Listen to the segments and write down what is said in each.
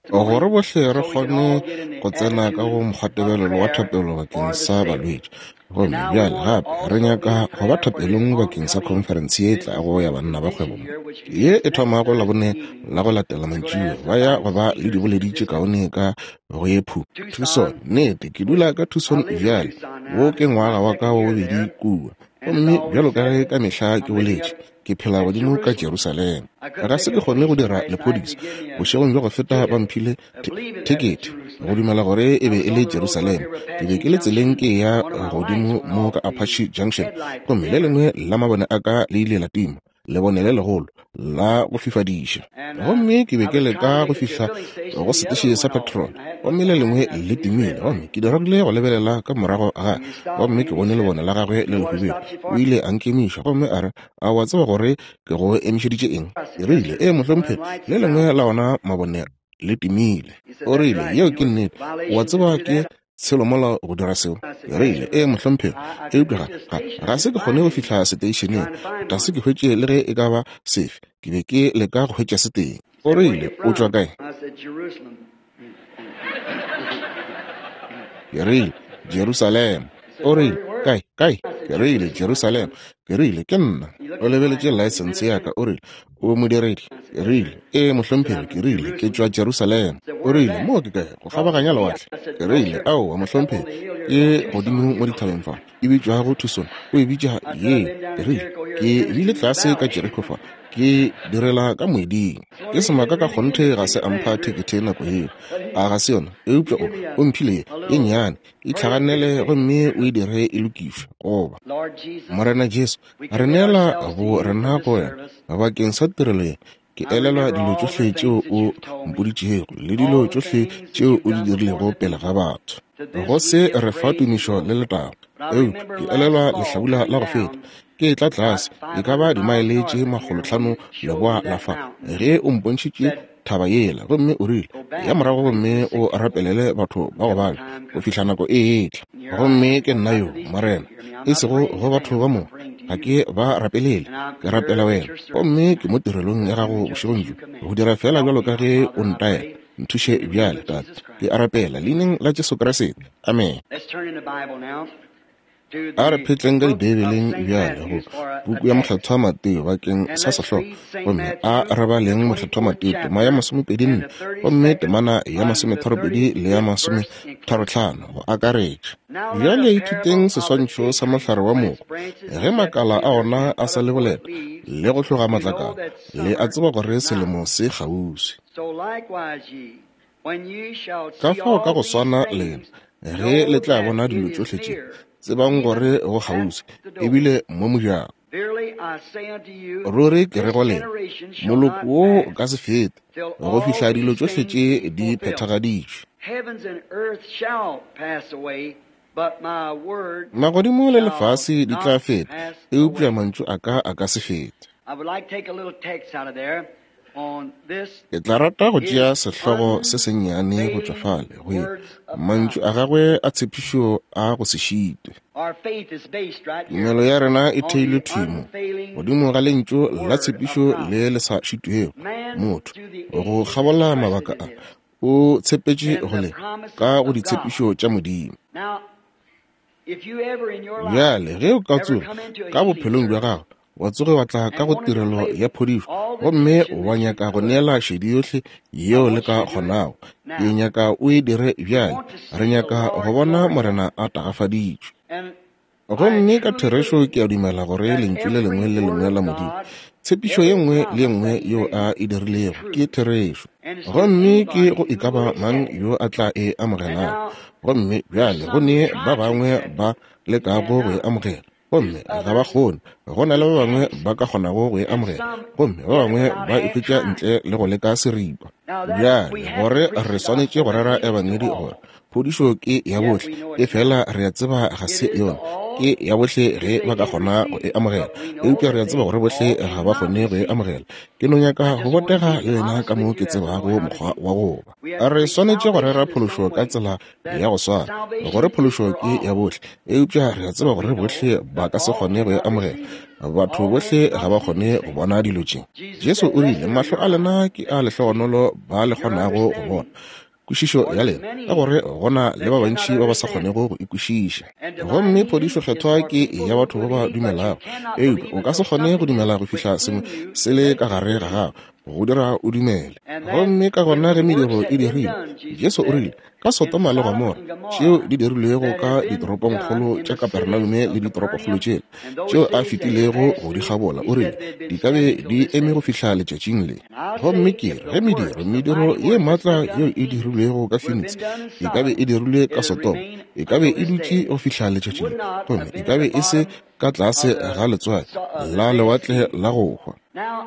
gore bohle re kgone go tsena ka go mokgwatebelelo wa thapelo bakeng sa balwetši gomme bjale gape re nyaka go ba thapelong bakeng sa conference ye tlago ya banna ba kgwebo ye e thoma go labone la go latela mantšiwe ba ya go ba le diboleditše kaone ka go ephu Tucson nnete ke dula ka Tucson bjale wo ke ngwaga wa ka wo bobedi kua gomme bjalo ka ge ka mehla ke boletše ke phela godimo ka Jerusalem ka se ke kgone go dira lepodisa bošegong bja go feta ba mphile ticket go dumela gore e be e le Jerusalem ke be ke le tseleng ke ya godimo mo ka Apache Junction gomme le lengwe la mabone a ka le ile la tima le bone le legolo la go fifadiša gomme ke be ke leka go fihla go setešhe sa petrol gomme le lengwe le timile gomme ke diregile go lebelela ka morago ga gomme ke bone le bone la gagwe le lehubedi o ile a nkemiša gomme a re a wa tseba gore ke go emišeditše eng e rile mohlomphedi le lengwe la ona mabone le timile o rile yeo ke nnete wa tseba ke tshelomola go dira seo e rile mohlomphedi eupša ga se ke kgone go fihla seteišeneng ta se ke hwetše le ge e ka ba sefe ke be ke leka go hwetša se teng o rile o tšwa kae ke rile Jerusalem o rile kae ke rile Jerusalem ke rile ke nna o lebeletše license ya ka o rile o modiredi ke rile mohlomphedi ke rile ke tšwa Jerusalem o rile mo ke kae go kgabaganya lewatle ke rile ao mohlomphedi ke godimo mo dithabeng fa e bitšwa go Tucson o e bitša ye ke rile ke bile tlase ka Jericho fa ke direla ka moeding ke semaka ka kgonthe ga se ampha tekete nako eo a ga se yona eupša o mphile e nnyane e tlhaganele gomme o e dire e lokišwe goba morena Jesu re neela bo rena go wena bakeng sa tirelo ye ke elelwa dilo tsohle tšeo o mpoditšego le dilo tsohle tšeo o di dirilego pele ga batho go se re fa tumišo le letaba ke elelwa lehlabula la go feta ke tla tlase e ka ba dimaeletše 500 leboa la fa ge o mpontšhitše thaba yela gomme o rile ya morago gomme o rapelele batho ba go bala go fihla nako e etla gomme ke nna yo morena e sego go batho ba mo ga ke ba rapelele ke rapela wena gomme ke mo tirelong ya gago bošegong jo go dira fela jalo ka ge o ntaela nthuše bjale tata ke arapela leineng la Jesu Kriste amen a re phetleng ka dibebeleng bjale go buku ya motlhatho wa Mateo bakeng sa sehlogo gomme a rabaleng motlhatho wa Mateo tema ya 24 gomme temana ya 32 le ya 35 go akaretša bjale ithuteng seswantšho sa mohlare wa moko ge makala a ona a sa le boleta le go tloga matlakala le a tseba gore selemo se kgauswi ka fao ka go swana lena ge le tla bona dilo tsohle tše tsebang gore go kgauswi ebile mo mojako ruri ke re go lena moloko wo o ka se fete go fihla dilo tsohle tše di phethagaditšwe magodimo le lefase di tla feta eupša mantšu a ka se fete ke tla rata go tšea sehlogo se sennyane go tšwa fale go mantšu a gagwe a tshepišo a go se šite tumelo ya rena e theilwe thimo godimo ga lentšu la tshepišo le le sa šitwego motho go kgabola mabaka a o tshepetše gole ka go ditshepišo tša modimo bjale ge o ka tsoga ka bophelong bja gago wa tsoge wa tla ka go tirelo ya phodišo gomme wa nyaka go neela šedi yohle yeo le ka kgonago ye nyaka o e dire bjale re nyaka go bona morena a tagafaditšwe gomme ka therešo ke a dumela gore lentšu le lengwe le lengwe la modimo tshepišo ye nngwe le nngwe yo a e dirilego ke therešo gomme ke go ikaba mang yo a tla e amogelang gomme bjale go ne ba bangwe ba lekago go e amogela gomme ga ba kgone go na le ba bangwe ba ka kgonago go e amogela gomme ba bangwe ba ikhwetša ntle le go leka seripa bjale gore re swanetše go rera ebangedi gore phodišo ke ya bohle e fela re a tseba ga se yona ke ya bohle ge ba ka kgona go e amogela eupša re a tseba gore bohle ga ba kgone go e amogela ke no nyaka go botega le wena ka moo ke tsebago mokgwa wa goba re swanetše go rera phološo ka tsela ya go swana gore phološo ke ya bohle eupša re a tseba gore bohle ba ka se kgone go e amogela batho bohle ga ba kgone go bona dilo tše. Jesu o rile mahlo a lena ke a lehlogonolo ba le kgonago go bona. Kwešišo ya lena ka gore gona le ba bantši ba ba sa kgonego go ikwešiša. Gomme phodišo kgethwa ke ya batho ba ba dumelago. O ka se kgone go dumela go fihla sengwe se le ka gare ga gago go dira o dumele. Gomme ka gona ge mediro e dirile, Jesu o rile ka Sodoma le Gomora tšeo di dirilego ka ditoropongkgolo tša Kapernaume le ditoropokgolo tšela tšeo a fetilego go di gabola, o rile di ka be di eme go fihla letšatšing le. Gomme ke re ge mediro ye maatla yeo e dirilego ka Phoenix e ka be e dirilwe ka Sodoma, e ka be e dutše go fihla letšatšing, gomme e ka be e se ka tlase ga letswai la lewatle la go hwa.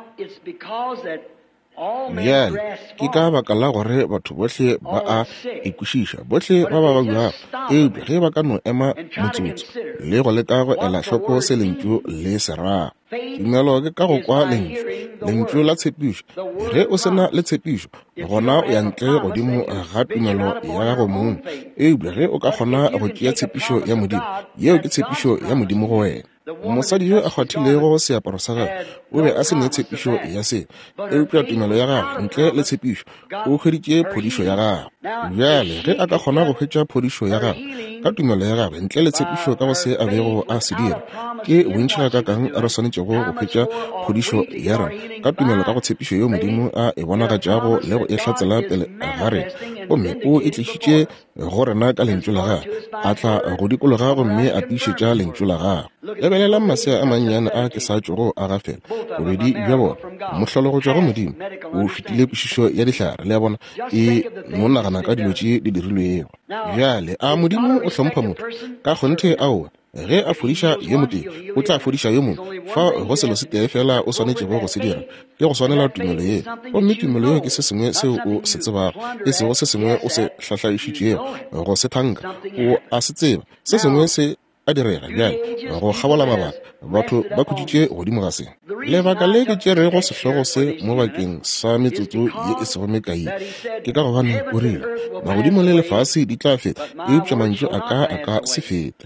Bjale ke ka baka la gore batho bohle ba a ikwešiša, bohle ba ba buago eupša ge ba ka no ema motsotso le go leka go ela hloko se lentšu le seraga. Tumelo ke ka go kwa lentšu la tshepišo. Ge o sena le tshepišo gona o ya ntle godimo ga tumelo ya gago mong, eupša ge o ka kgona go tšea tshepišo ya Modimo, yeo ke tshepišo ya Modimo go wena. Mosadi yo a kgwathilego seaparo sa gagwe o be a se ne tshepišo ya se, eupša tumelo ya gagwe ntle le tshepišo o hweditše phodišo ya gagwe. Bjale ge a ka kgona go hwetša phodišo ya gagwe ka tumelo ya gagwe ntle le tshepišo ka go se a bego a se dira, ke bontšha ka kang a re swanetšego go hwetša phodišo ya rena ka tumelo ka go tshepišo yo Modimo a e bonagatšago le go e hlatsela pele ga rena. Gomme o e tlišitše go rena ka lentšu la gagwe, a tla go dikologa gomme a tiišetša lentšu la gagwe. Lebelela masea a mannyane a ke sa tšogo a gafela, bobedi bja bona mohlolo go tšwa go Modimo o fetile kwešišo ya dihlare le ya bona e no nagana ka dilo tše di dirilwego. Bjale a Modimo o hlompha motho ka kgonthe aowa, ge a fodiša yo motee o tla fodiša yo mongwe fa go selo se tee fela o swanetšego go se dira ke go swanela tumelo ye. Gomme tumelo ye ke se sengwe seo o se tsebago, e sego se sengwe o se hlahlaišitšego go se thanka o a se tseba, se sengwe se a direga bjale go gabola mabaka batho ba khuditše godimo ga se. Lebaka le ke tšerego sehlogo se mo bakeng sa metsotso ye e sego mekae ke ka gobane o rile magodimo le lefase di tla feta, eupša mantšu a ka se feta.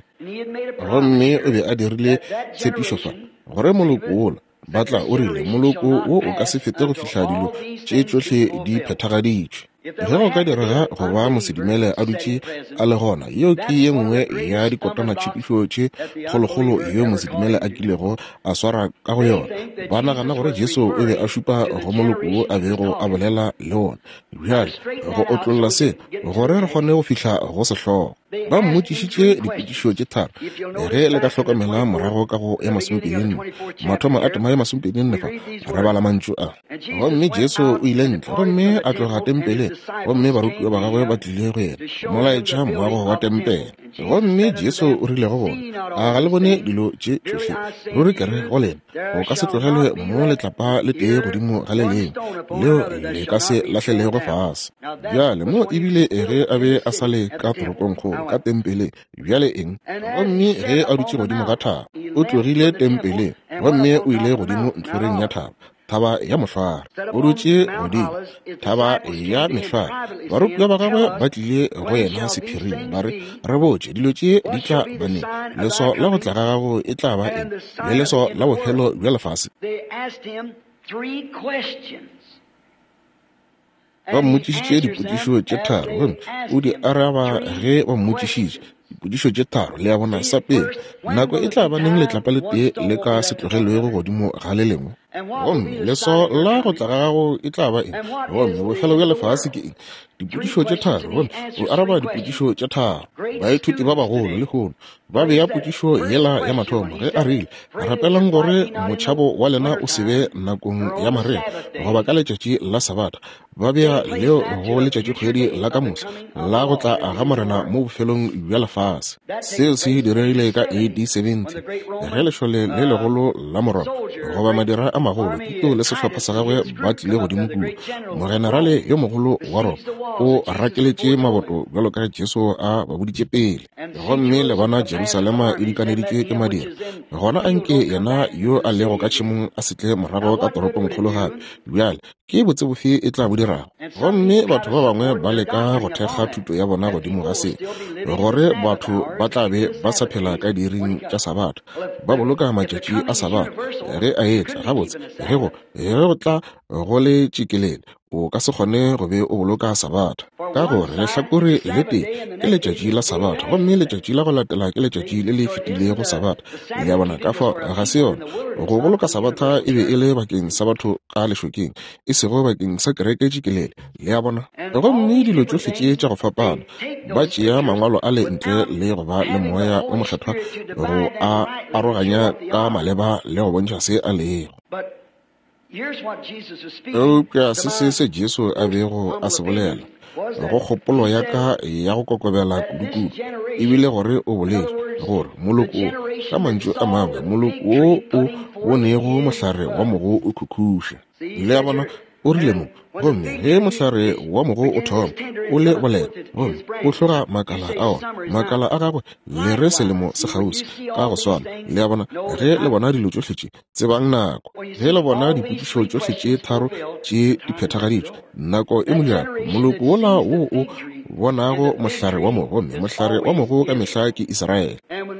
Gomme o be a dirile tshepišo fa gore moloko ola batla o rile moloko wo o ka se fete go fihla dilo tše tšohle di phethagaditšwe. Ge go ka direga go ba Mosedimele a dutše a le gona, yeo ke ye nngwe ya dikotana tšhipišo tše kgolokgolo yeo Mosedimele a kilego a swara ka go yona. Ba nagana gore Jesu o be a šupa go moloko wo a bego a bolela le wona. Bjale go otlolola se gore re kgone go fihla go sehlogo. Ba mmotšišitše dipotšišo tše tharo ge le ka hlokomela morago ka go ema sompeding mathomo a tema ya masompeding fa re bala mantšu a. Gomme Jesu o ile ntle, gomme a tloga tempele, gomme barutiwa ba gagwe ba tlile go yena molaetša moago wa tempele. Gomme Jesu o rile go bona a ga le bone dilo tše tšohle ruri kere go lena go ka se tlogelwe mo letlapa le tee godimo ga le leng leo le ka se lahlelego fase. Bjale mo ebile ge a be a sa le ka toropongkgolo ka tempele bjale eng, gomme ge a dutše godimo ga thaba o tlogile tempele, gomme o ile godimo ntlhoreng ya thaba ya mohlware o dutše godimo thaba ya mehlware. Barutiwa ba gagwe ba tlile go yena sephiring ba re re botše dilo tše di tla baneng, leso la go tla ga gago e tla ba eng le leso la bophelo bja lefase. Ba mmotšišitše dipotšišo tše tharo, o di araba ge ba mmotšišitše dipotšišo tše tharo le ya bona sa pele nako e tla ba neng letlapa le tee le ka se tlogelwego godimo ga le lengwe. Gomme leso la go tla ga gago e tla ba eng, gomme bophelo bja lefase ke eng. Dipotšišo tše tharo, gomme o araba dipotšišo tše tharo. Baithuti ba bagolo le gono ba beya potšišo yela ya mathomo ge a rile a rapelang gore motšhabo wa lena o se be nakong ya marega goba ka letšatši la Sabata, ba beya leo go letšatšikgwedi la ka mosa la go tla aga morena mo bofelong bja lefase. Seo se diregile ka AD 70 ge lešole le legolo la morona goba madira a magolo Tito le sehlopha sa gagwe ba tlile godimo kudu. Mogenerale yo mogolo wa rona o rakeletše maboto bjalo ka Jesu a ba boditše pele. Gomme le bona Jerusalema e dikaneditšwe ke madira, gona anke yena yo a lego ka tšhemong a setle morago ka toropongkgolo gape. Bjale ke botse bofe e tla bo dirago. gomme batho ba bangwe ba leka go thekga thuto ya bona godimo ga se gore batho ba tlabe ba sa phela ka diring tša sabata ba boloka matšatši a sabata ge a etla gabotse ge go tla go le tšikelele o ka se kgone go be o boloka sabata ka gore lehlakore le tee ke letšatši la sabata gomme letšatši la go latela ke letšatši le le fetilego sabata le ya bona ka fa ga se yona go boloka sabata e be e le bakeng sa batho ka lešokeng e sego bakeng sa kereke tšikelele le ya bona gomme dilo tšohle tše tša go fapana ba tšea mangwalo a le ntle le go ba le moya o mokgethwa go a aroganya ka maleba le go bontšha se a lego eupša se Jesu a bego a se bolela go kgopolo ya ka ya go kokobela kudu ebile gore o bolele gore moloko ka mantšu a mangwe moloko wo o bonego mohlare wa mogo o khukhuše le ya bona o rile mo gomme ge mohlare wa mogo o thoma o le bolela gomme o tloga makala ao makala a gagwe le re selemo se gausi ka go swana le ya bona ge le bona dilo tšohle tše tsebang nako ge le bona diputišo tšohle tše tharo tše di phethagaditšwe nako e mojana moloko wola wo o bonago mohlare wa mogo gomme mohlare wa mogo ka mehla ke Israele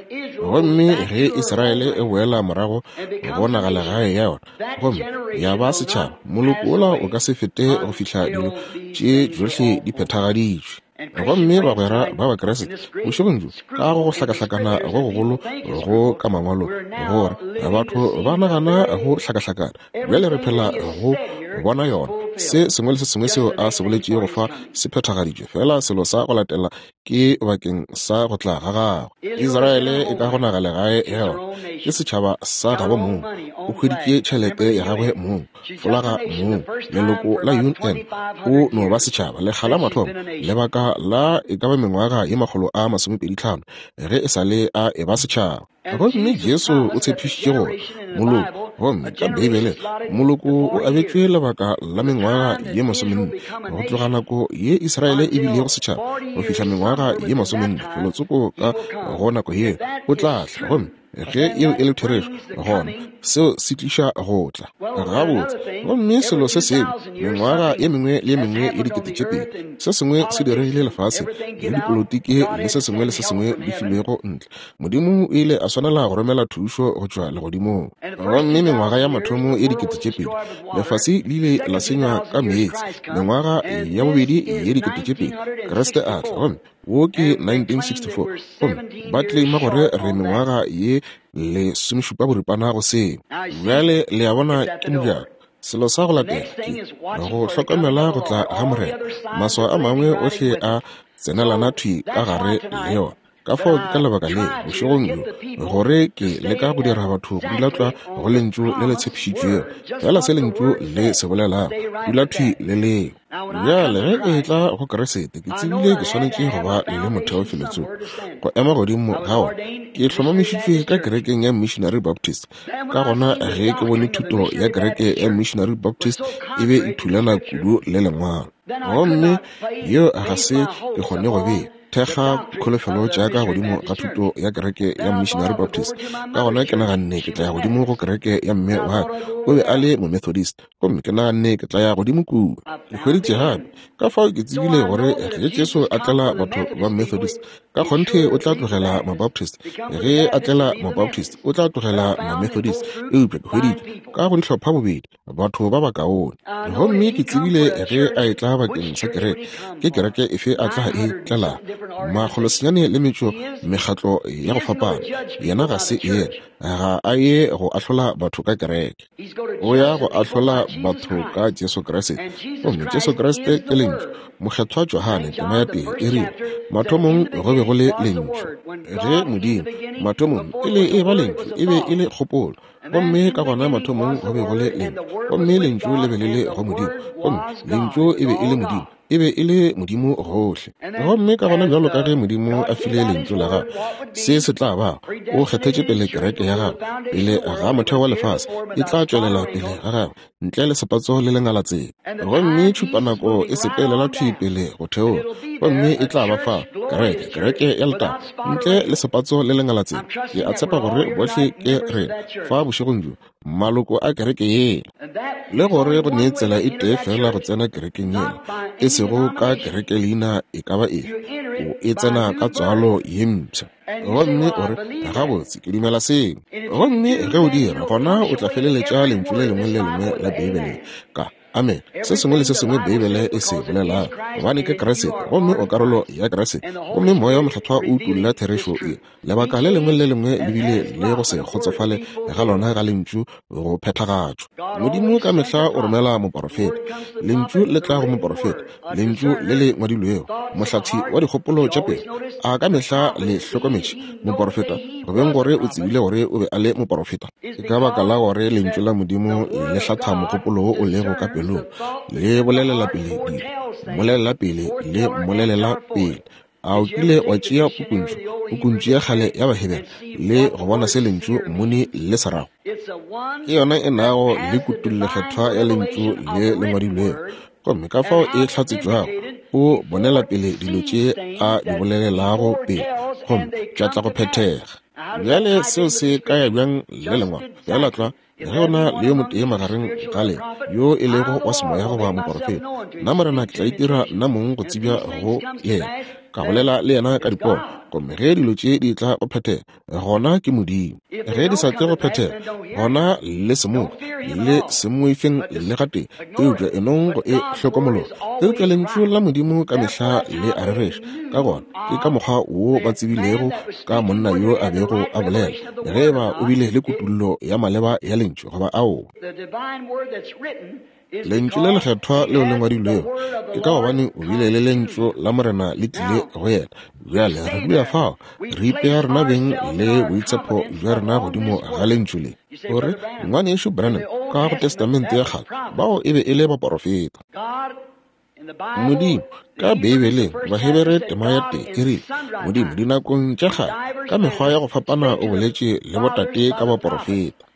gomme ge Israele e boela morago go bonagala gae ya yona gomme ya ba setšhaba moloko wola o ka se fete go fihla dilo tše tšohle di phethagaditšwe gomme bagwera ba bakeresete bošegong ka go hlakahlakana go gogolo go ka mangwalo gore batho ba nagana go hlakahlakana bjale re phela go bona yona se sengwe le se sengwe seo a se boletše go fa se phethagaditšwe fela selo sa go latela ke bakeng sa go tla ga gagwe Israele e ka gonagale gae ya yona ke setšhaba sa gabo mong o hweditše tšhelete ya gagwe mong folaga mong leloko la UN o no ba setšhaba lekgala mathomo lebaka la e ka ba mengwaga ye 25 ge e sa le a e ba setšhaba gomme Jesu o tshepišitše gore moloko gomme ka Bibele moloko o abetšwe lebaka la mengwaga ye 40 go tloga nako ye Israele e bilego setšhaba go fihla mengwaga ye 40 felotsoko ka go nako ye o tlatla gomme ge eo e le therešo gona seo se tliša go tla gabotse gomme selo se sengwe mengwaga ye mengwe le ye mengwe e dikete se sengwe se diregile lefase le dipolotiki le se sengwe di filwego ntle modimo o ile a swanela go romela thušo go tšwa legodimong gomme mengwaga ya mathomo ye dikete lefase le ile la senywa ka meetse mengwaga ya bobedi ye dikete Kriste a tla gomme wo ke 1964 gomme ba claima gore re mengwaga ye le somešupa boripana go se bjale le ya bona ke mojano selo sa go latela go hlokomela go tla ga morena maswa a mangwe ohle a tsenelana thwi ka gare le yona ka fao ke ka lebaka le bošegong jo gore ke leka go dira batho go dula tlwa go lentšu le le tshepišitšwego fela se lentšu le se bolelang dula thwi le leo bjale ge e tla go keresete ke tsebile ke swanetše go ba le motheo feletsong go ema godimo ga ona ke hlomamišitšwe ka kerekeng ya Missionary Baptist ka gona ge ke bone thuto ya kereke ya Missionary Baptist e be e thulana kudu le lengwalo gomme yo a ga se ke kgone go bea thekga kholofelo jaaka godimo ga thuto ya kereke ya Missionary Baptist ka gona ke naganne ke tla ya godimo go kereke ya mme wa o be a le mo Methodist gomme ke naganne ke tla ya godimo kudu ke hweditše gape ka fao ke tsebile gore ge Jesu a tlela batho ba Methodist ka kgonthe o tla tlogela ma-Baptist ge a tlela ma-Baptist o tla tlogela ma-Methodist eupša ke hweditše ka go dihlopha bobedi batho ba bakaone gomme ke tsebile ge a e tla bakeng sa kereke ke kereke efe a tla e tlelang magolosenyane le metšo mekgatlo ya go fapana yena ga se yena ga a ye go ahlola batho ka kereke o ya go ahlola batho ka Jesu Kriste gomme Jesu Kriste ke lentšu mokgethwa Johane tema ya tee e rile mathomong go be go le lentšu ge modimo mathomong e ba lentšu e be e le kgopolo gomme ka gona mathomong go be go le lentšu gomme lentšu le be le le go modimo gomme lentšu e be e le modimo e be e le modimo gohle gomme ka gona bjalo ka ge modimo a file lentšu la gagwe se tla ba o kgethetše pele kereke ya gagwe pele ga motheo wa lefase e tla tšwelela pele ga gagwe ntle le sepatso le lengalatsebe gomme tšhupanako e sepelela thwi pele go theola gomme e tla ba fa kereke ya letaba ntle le sepatso le lengalatsebe ke a tshepa gore bohle ke re fa bošegong jo maloko a kereke yela le gore go ne tsela e tee fela go tsena kerekeng yela e sego ka kereke leina e ka ba o e tsena ka tswalo ye mpšha gomme o re ga botse ke dumela seng gomme ge o dira gona o tla feleletša lentswe le lengwe le lengwe la Bibele ka amen se sengwe le se sengwe Bibele e se bolela gobane ke Kriste gomme o karolo ya Kriste gomme moya wa motlhatlhwa o utulla therešo e lebaka le lengwe le lengwe le bile le go se kgotsofale ga lona ga lentšu go phethagatšwa modimo ka mehla o romela moprofeta lentšu le tla go moprofeta lentšu le le ngwadilwego mohlathi wa dikgopolo tša pele a ka mehla le hlokometše moprofeta go beng gore o tsebile gore o be a le moprofeta ke ka baka la gore lentšu la modimo le hlatha mogopolo o o lego ka pelong le bolelela pele dilo molelela pele le molelela pele a o kile wa tšea pukuntšu ya kgale ya bahebela le go bona se lentšu mone le sarago ke yona e nago le kutullegethwa ya lentšu le ngwadilwego gomme ka fao e hlatsetswago o bonela pele dilo tše a di bolelelago pele gomme tša tla go phethega bjale seo se ka ya bjang le lengwa bjala tla ge ona le yo motee magareng gale yo e lego wa semoya go ba moprofeta nna morena ke tla itira nna mong go tsebja go yena ka bolela le yena ka dipono gomme ge dilo tše di tla go phethega gona ke modimo ge di sa tle go phethega gona le semoga le semoifeng le gate eupša enong go e hlokomologa eupša lentšu la modimo ka mehla le a rereša ka gona ke ka mokgwa wo ba tsebilego ka monna yo a bego a bolela ge ba o bile le kutullo ya maleba ya lentšu goba ao lentšu le lekgethwa leo le ngwadilwego ke ka gobane o bile le lentšu la morena le tlile go yena bjale re bua fao re ipea rena beng le boitshepo jwa rena godimo ga lentšu le gore ngwane yešo Branham ka go testamente ya kgale bao e be e le baprofeta modimo ka Bibeleng bahebere tema ya tee e rile modimo dinakong tša kgale ka mekgwa ya go fapana o boletše le botate ka baprofeta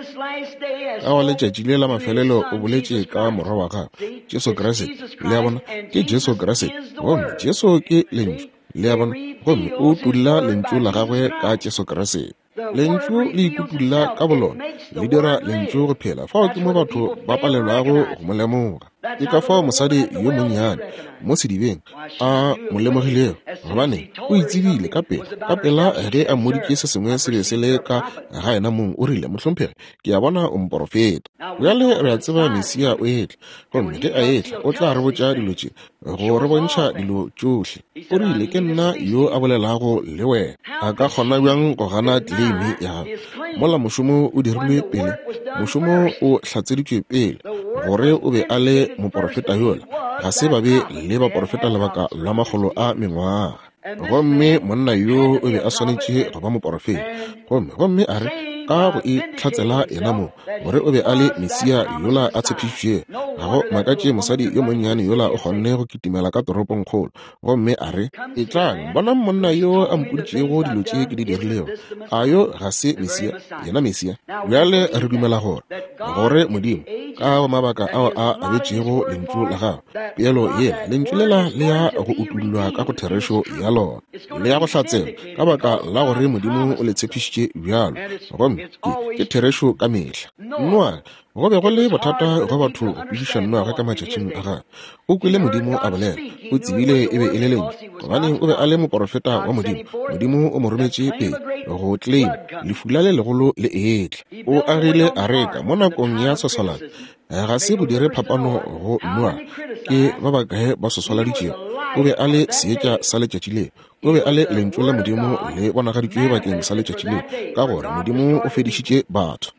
ka wa letšatši le la mafelelo o boletše ka morwa wa gago Jesu Kriste le ya bona ke Jesu Kriste gomme Jesu ke lentšu le ya bona gomme o tulla lentšu la gagwe ka Jesu Kriste lentšu le ikutulla ka bolona le dira lentšu go phela fao ke mo batho ba palelwago go mo lemoga ke ka fao mosadi yo monnyane mo sedibeng a mo lemogilego gobane o itsebile ka pela ge a mmodike se sengwe se be se le ka ga ena mong o rile mohlomphegi ke ya bona o moprofeta bjale re a tseba Mesia o etla gomme ge a etla o tla re botša dilo tše go re bontšha dilo tšohle o rile ke nna yo a bolelago le wena a ka kgona bjang go gana claime ya mola mošomo o dirilwe pele mošomo o hlatseditšwe pele gore o be a le moprofeta yola ga se ba be le baprofeta lebaka la magolo a mengwaga gomme monna yo o be a swanetše go ba moprofeta gomme a re ka go itlhatsela ena mo gore o be a le Mesia yola a tshepišitšwe ga go makatše mosadi yo monnyane yola o kgonne go kitimela ka toropong kgolo gomme a re e tlang bona monna yo a mpoditšego dilo tše ke di dirilego a yo ga se Mesia yena Mesia bjale re dumela gore modimo ka mabaka ao a abetšego lentšu la gago peelo yela lentšu lela le ya go utullwa ka go therešo ya lona le ya go hlatsela ka baka la gore modimo o le tshepišitše bjalo gomme ke therešo ka mehla nnoa go be go le bothata go batho go pediša nnoaga ka matšatšing a gae o kwele modimo a bolela o tsebile e be e le lentšu gobane o be a le moprofeta wa modimo o mo rometše pele go claim lefula le legolo le etla o agile a reka mo nakong ya sosolana ga se go dire phapano go nnoa ke ba bakae ba sosoladitšego o be a le seetša sa letšatši leo o be a le lentšu la modimo le bonagaditšwe bakeng sa letšatši leo ka gore modimo o fedišitše batho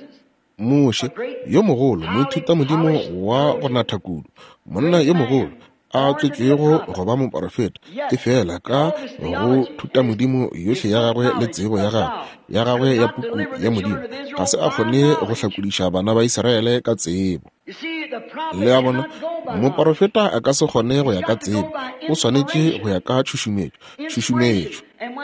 Mose yo mogolo moithuta modimo wa go natha kudu monna yo mogolo a tswetšwego go ba moprofeta e fela ka go thuta modimo yohle ya gagwe le tsebo ya gagwe ya puku ya modimo ga se a kgone go hlakodiša bana ba Iseraele ka tsebo le ya bona moprofeta a ka se kgone go ya ka tsebo o swanetše go ya ka tšhušumetšo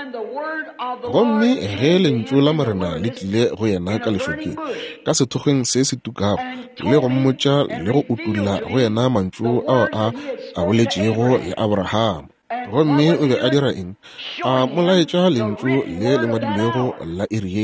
gomme ge lentšu la morena le tlile go yena ka lešokeng ka sethokgeng se se tukago le go mmotša le go utulla go yena mantšu ao a boletšego le Abraham gomme o be a dira eng a molaetša lentšu le ngwadilego la Irie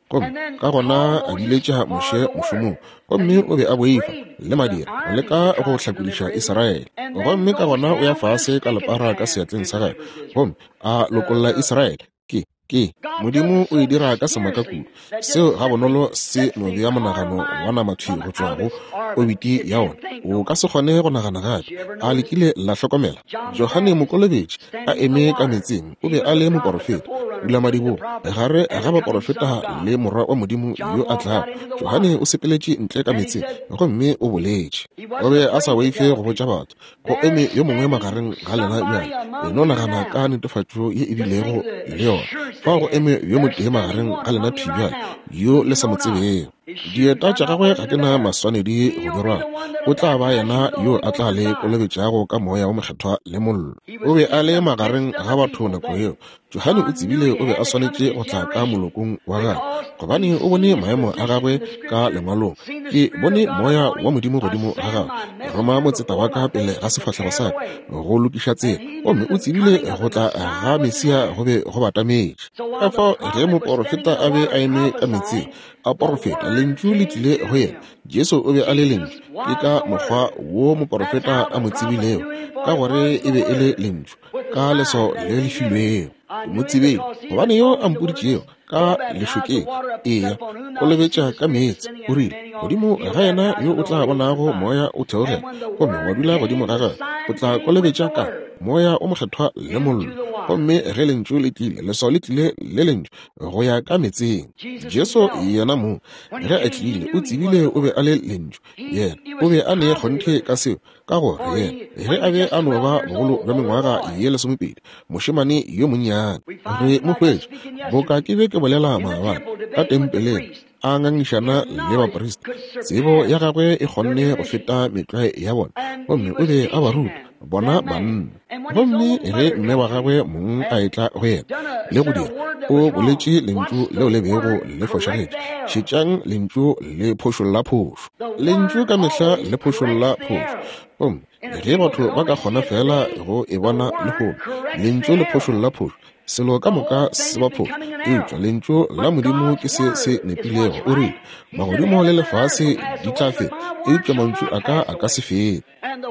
gomme ka gona a biletša moše mošomong gomme o be a boifa le madira go leka go hlakodiša Israele gomme ka gona o ya fase ka lepara ka seatleng sa gagwe gomme a lokolola Israele ke modimo o e dira ka semaka kudu seo ga bonolo se no bea monagano wa namathwi go tswago o biti ya ona o ka se kgone go nagana gape a lekile la hlokomela Johane Mokolobetši a eme ka metsing o be a le moporofeta bula madibo gare ga baporofeta le morwa wa modimo yo a tlago Johane o sepeletše ntle ka metsing gomme o boletše o be a sa waife go botša batho go eme yo mongwe magareng ga lena bjale eno nagana ka netefatšo ye e bilego le yona fa go eme yo motee magareng ga lena thibjale yo le sa mo tsebeng dieta tša gagwe ga ke na maswanedi go dirwana o tla ba yena yo a tla le kolobetšago ka moya wa mokgethwa le mollo o be a le magareng ga batho nako eo Johane o tsebile o be a swanetše go tla ka molokong wa gagwe gobane o bone maemo a gagwe ka lengwalong ke bone moya wa modimo godimo ga gagwe roma motseta wa ka pele ga sefatlhego sa go lokiša tsela gomme o tsebile go tla ga Mesia go be go batametše fa ge moporofeta a be a eme ka metsing a porofeta lentšu le tlile go yena Jesu o be a le lentšu ke ka mokgwa wo moporofeta a mo tsebilego ka gore e be e le lentšu ka leso le le filwego mo tsebeng gobane yo a mpoditšego ka lešokeng eya o lebetša ka meetse o rile godimo ga yena yo o tla bonago moya o theogela gomme wa dula godimo ga gagwe o tla kolebetša ka moya o mokgethwa le mollo gomme ge lentšu le tlile leso le tlile le lentšu go ya ka metseng Jesu yena mo ge a tlile o tsebile o be a le lentšu yena o be a ne kgonthe ka seo ka gore yena ge a be a no ba bogolo bja mengwaga ye 12 mošemane yo monnyane re mokgwetši boka ke be ke bolela maabane ka tempeleng a ngangišana le baporista tsebo ya gagwe e kgonne go feta metlwae ya bona gomme o be a ba ruta bona banna gomme ge mme wa gagwe mongwe a etla go yena le go dira o boletše lentšu leo le bego le fošagetše šetšang lentšu le phošolla phošo lentšu ka mehla le phošolla phošo gomme ge batho ba ka kgona fela go e bona le gono lentšu le phošolla phošo selo ka moka se ba phošo eutšwa lentšu la modimo ke se nepilego o rile magodimo le lefase di tla feta eutšwa mantšu a ka se fete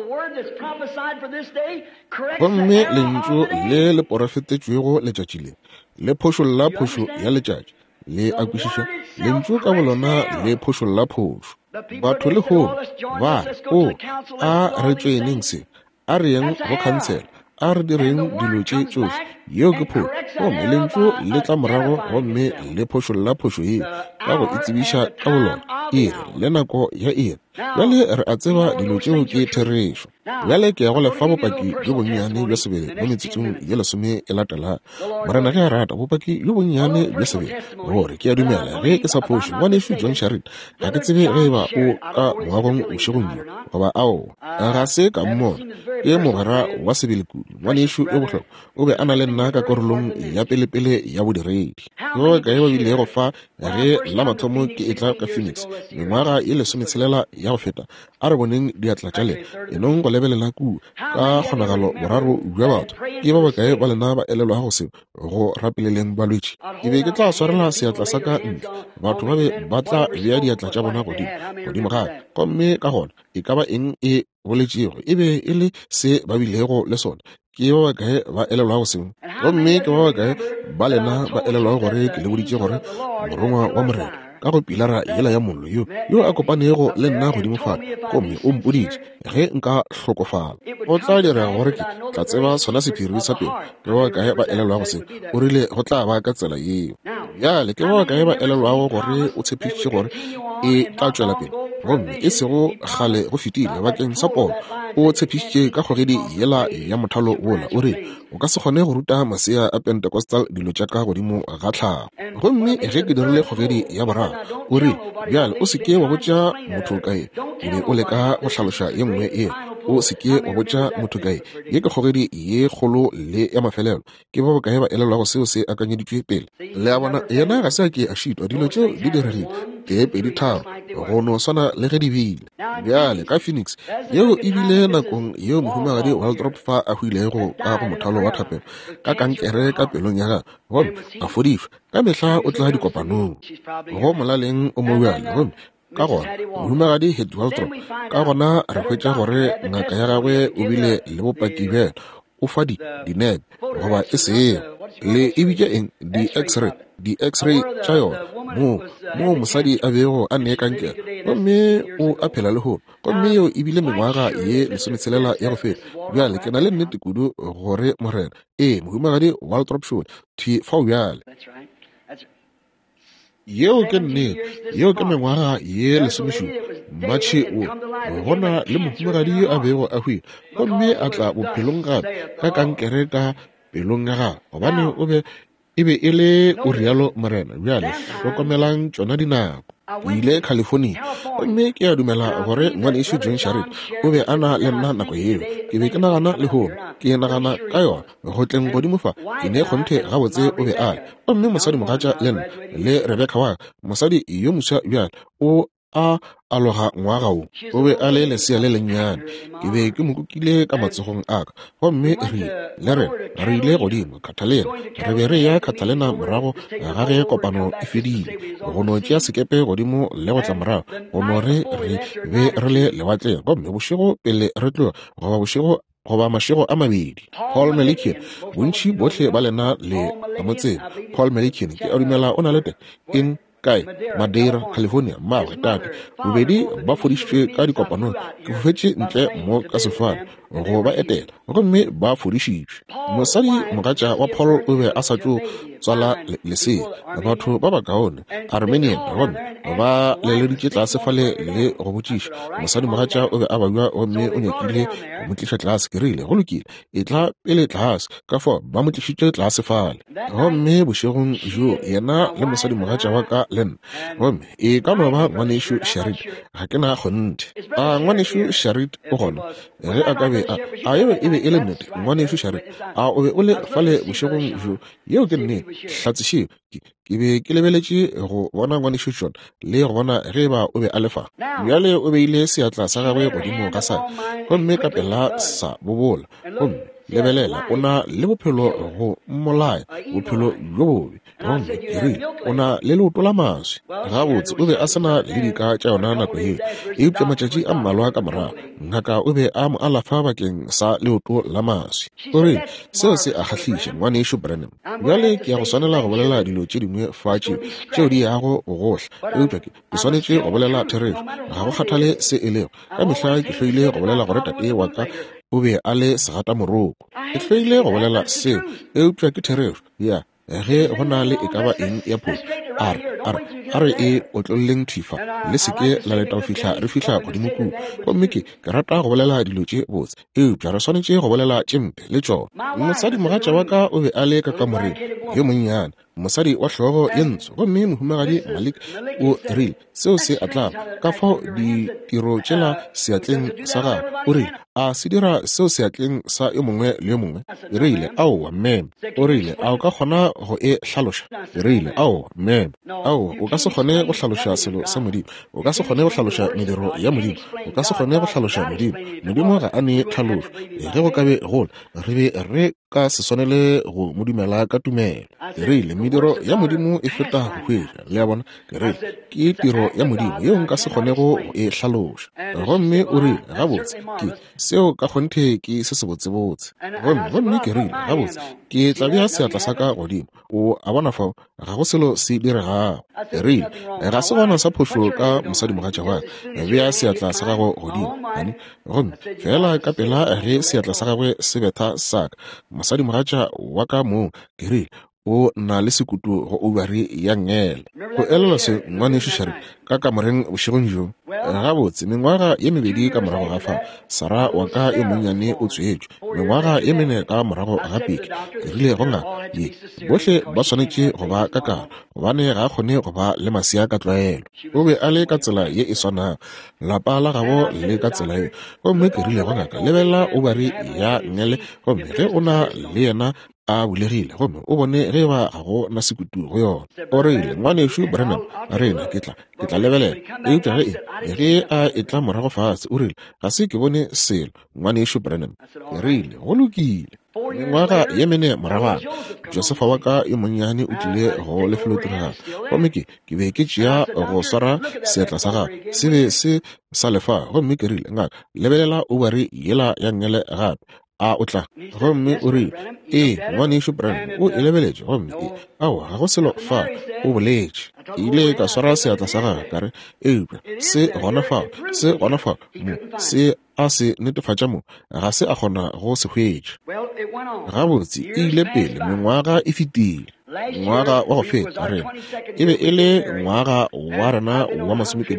gomme lentšu le le porofetetšwego letšatši le le phošolla phošo ya letšatši le a kwešiša lentšu ka bolona le phošolla phošo batho le gono ba o a re tšweneng se a re yeng go khansela a re direng dilo tše tšohle yeo ke phošo gomme lentšu le tla morago gomme le phošolla phošo yeo ka go e tsebiša ka bolona ire le nako ya ire bjale re a tseba dilo tšeo ke therešo bjale ke ya go lefa bopaki jo bonnyane bja sebele mo metsotsong ye 10 e latelang morena ge a rata bopaki jo bonnyane bja sebele gore ke a dumela ge ke sa phoše ngwanešo John Sharit ga ke tsebe ge ba o ka moagong bošegong jo goba ao ga se ka mmona ke mogara wa sebele kudu ngwanešo e bohlokwa o be a na le nna ka korolong ya pelepele ya bodiredi yo ka e ba bile go fa ge la mathomo ke etla ka Phoenix mengwaga ye 16 ya go feta a re boneng diatla tša lena enong go lebelela kua ka kgonagalo boraro bja batho ke ba bakae ba lena ba elelwa go se go rapeleleng balwetši ke be ke tla swarela seatla sa ka ntle batho ba be ba tla bea diatla tša bona godimo gape gomme ka gona e ka ba eng e boletšego e be e le se ba bilego le sona ke ba bakae ba elelwa go sengwe gomme ke ba bakae ba lena ba elelwa gore ke le boditše gore morongwa wa morena ka go pilara yela ya mollo yo a kopanego le nna godimo fala gomme o mpoditše ge nka hlokofala o tla dira gore ke tla tseba sona sephiri sa pele ke ba kae ba elelwa go se o rile go tla ba ka tsela yeo bjale ke ba kae ba elelwago gore o tshepišitše gore e tla tšwela pele gomme e sego gale go fetile bakeng sa Paul o tshepišitše ka kgogedi yela ya mothalo wola o rile o ka se kgone go ruta masea a Pentecostal dilo tša ka godimo ga tlhago gomme ge ke dirile kgogedi ya boraro o rile bjale o se ke wa botša motho kae o be o leka go hlaloša ye nngwe e o seke wa botša motho kae ye ke kgogedi ye kgolo le ya mafelelo ke ba bokae ba elelwago seo se akanyeditšwe pele le a bona yena ga se a ke a šitwa dilo tšeo di diregile tee pedi tharo go no swana le ge di bile bjale ka Phoenix yeo e bile nakong yeo mohumagadi Waldrop fa a huilego ka go mothalo wa thapelo ka kankere ka pelong ya gagwe gomme a fodiswa ka mehla o tla dikopanong go molaleng o mo bjale gomme ka gona mohumagadi Het Waldrop ka gona re hwetša gore ngaka ya gagwe o bile le bopaki bjela o fa dinepe goba e seo le e bitša eng di-x-ray tša yona mo mosadi a bego a nee kankere gomme o a phela le hono gomme yeo e bile mengwaga ye 16 ya go feta bjale ke na le nnete kudu gore morena mohumagadi Waldrop Shoni thi fa o bjale yeo ke nnete yeo ke mengwaga ye 16 matšhe o gona le mohumagadi yo a bego a hwile gomme a tla bophelong gape ka kankere ka pelong ya gagwe gobane e be e le o rialo morena bjale hlokomelang tšona dinako ke ile California gomme ke a dumela gore ngwanešo John Sharif o be a na le nna nako yeo ke be ke nagana le hono ke nagana ka yona gotleng godimo fa ke ne kgonthe gabotse o be a le gomme mosadi mogatša le nna le Rebecca wa mosadi yo moswa bjale o a aloga ngwagao o be a le lesea le lennyane ke be ke mo kukile ka matsogong a ka gomme le re ile godimo Catalina re be re ya Catalina morago ga ge kopano e fedile go no tšea sekepe godimo le go tla morago go no re be re le lewatleng gomme bošego pele re tloga goba mašego a mabedi Paul Melikian bontši botlhe ba lena le a motseng Paul Melikian ke a dumela o na le teng kae Madeira California mawe tate bobedi ba fodišitšwe ka dikopanong ke fofetše ntle mo ka sefane go ba etela gomme ba fodišitšwe mosadi mogatša wa Paul o be a sa tšo tswala lesea batho ba bakaone Armenian gomme ba leleditše tlase fale le go botšiša mosadi mogatša o be a babja gomme o nyakile go mo tliša tlase ke rile go lokile e tla pele tlase ka fao ba mo tlišitše tlase fale gomme bošegong jo yena le mosadi mogatša wa ka le nna gomme e ka no ba ngwanešo Sharit ga ke na kgonte a ngwanešo Sharit o gona ge a ka be a yeo e be e le nnete ngwanešo Sharit a o be o le fale bošegong jo yeo ke nnete hlatsišeo ke be ke lebeletše go bona ngwanešo John le go bona ge ba o be a lefa bjale o beile seatla sa gagwe godimo ka sa gomme ka pela sa bobola gomme lebelela o na le bophelo go mmolaya bophelo jo bobe gomme ere o na le leoto la maswi gabotse o be a sena le dika tša yona nako eo e upša matšatši a mmalwa ka morago ngaka o be a mo alafa bakeng sa leoto la maswi o re seo se a kgahliša ngwanešo Branham bjale ke ya go swanela go bolela dilo tše dingwe fa tšeo di yago go gohla e upša ke swanetše go bolela therešo ga go kgathale se e lego ka mehla ke hloile go bolela gore tate wa ka o be a le segata moroko ke hloile go bolela seo e upša ke therešo ya ge go na le e ka ba eng ya pholo a re e otlolleng thifa le seke la leta go fihla re fihla godimo kudu gomme ke rata go bolela dilo tše botse eupša re swanetše go bolela tše mpe le tšona mosadi mogatša wa ka o be a le ka kamoreng yo monnyane mosadi wa hlogo ye ntsho gomme mohumagadi Malik o rile seo se a tla ka fao ditiro tšela seatleng sa gagwe o rile a se dira seo seatleng sa yo mongwe le yo mongwe e rile aowa meme o rile a o ka kgona go e hlaloša e rile aowa meme ao o ka se kgone go hlaloša selo sa modimo o ka se kgone go hlaloša mediro ya modimo o ka se kgone go hlaloša modimo ga a ne tlhalošo ge go ka be gola re be re ka se swanele go modumela ka tumelo ke rile mediro ya modimo e feta go hwetša le ya bona ke rile ke tiro ya modimo yeo nka se kgone go e hlaloša gomme o rile gabotse ke seo ka kgonthe ke se botsebotse gomme ke rile gabotse ke tla bea seatla sa ka godimo o a bona fao ga go selo se diregago ke rile ga se gona sa phošo ka mosadi mogatša wa bea seatla sa gago godimo gomme fela ka pela ge seatla sa gagwe se betha saka mosadi mogatša wa ka moo ke rile o na le sekutu go ovare ya ngele go elela se ngwane shishari ka kamoreng bošegong jo gabotse mengwaga ye mebedi ka morago ga fa Sara wa ka e monnyane o tswetšwe mengwaga ye mene ka morago ga peki ke rile go nga ye bohle ba swanetše go ba kakana gobane ga a kgone go ba le masea ka tlwaelo o be a le ka tsela ye e swanang lapa la gabo le ka tsela ye gomme ke rile go ngaka lebelela ovare ya ngele gomme ge o na le yena a bulegile gomme o bone ge ba ga go na sekutu go yona o reile ngwanešu Branham a rena ke tla lebelela eupša ge a e tla morago fatshe o rile ga se ke bone selo ngwanešu Branham ke rile go lokile mengwaga ye mene moragana Josefa wa ka e monnyane o tlile go lefelotiragana gomme ke be ke tšea go swara seetla sa gape se be se sa lefa gomme ke rile ngaka lebelela ovare yela ya ngele gape a o tla gomme o rile ngwanešu Branham o e lebeletše gomme aowa ga go selo fa o boletše ke ile ka swara seatla sa gaga kare eupša se gona fao mo se a se netefatša mo ga se a kgona go se hwetše gabotse e ile pele mengwaga e fetile ngwaga wa go feta rena e be e le ngwaga wa rena wa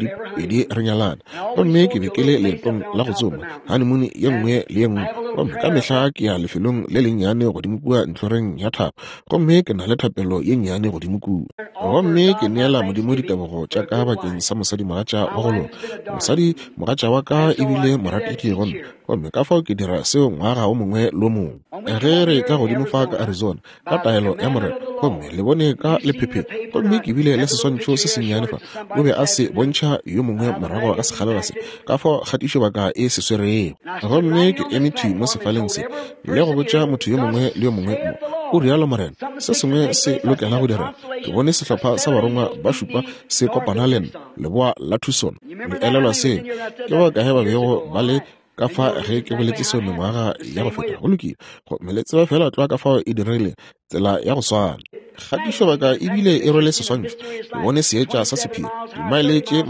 22 re nyalana gomme ke be ke le leetong la go tsoma honeymoon ye nngwe le ye nngwe gomme ka mehla ke ya lefelong le lennyane godimo kua ntlhoreng ya thapo gomme ke na le thapelo ye nnyane godimo kua gomme ke neela modimo ditebogo tša ka bakeng sa mosadi mogatša wa go lona mosadi mogatša wa ka ebile moratedi gomme ka fao ke dira seo ngwaga o mongwe lo mongwe ge re ka godimo fa ka Arizona ka taelo ya morena gomme le bone ka lephephe gomme ke bile le seswantšho se sennyane fa o be a se bontšha yo mongwe morago ka segalela se ka fao kgatišo baka e se swerego gomme ke emethui mo sefaleng se le go botša motho yo mongwe le yo mongwe o rialo morena se sengwe se lokela go dira ke bone sehlopha sa barongwa ba šupa se kopana le nna leboa la Tucson le elelwa seno ke ba ka ge ba bego ba le ka fa ge ke boletše seo mengwaga ya go feta go lokile gomme le tseba fela tloa ka fao e dirile tsela ya go swana kgatišo baka ebile e rwele seswantšho ke bone seetša sa sephiri dimailetše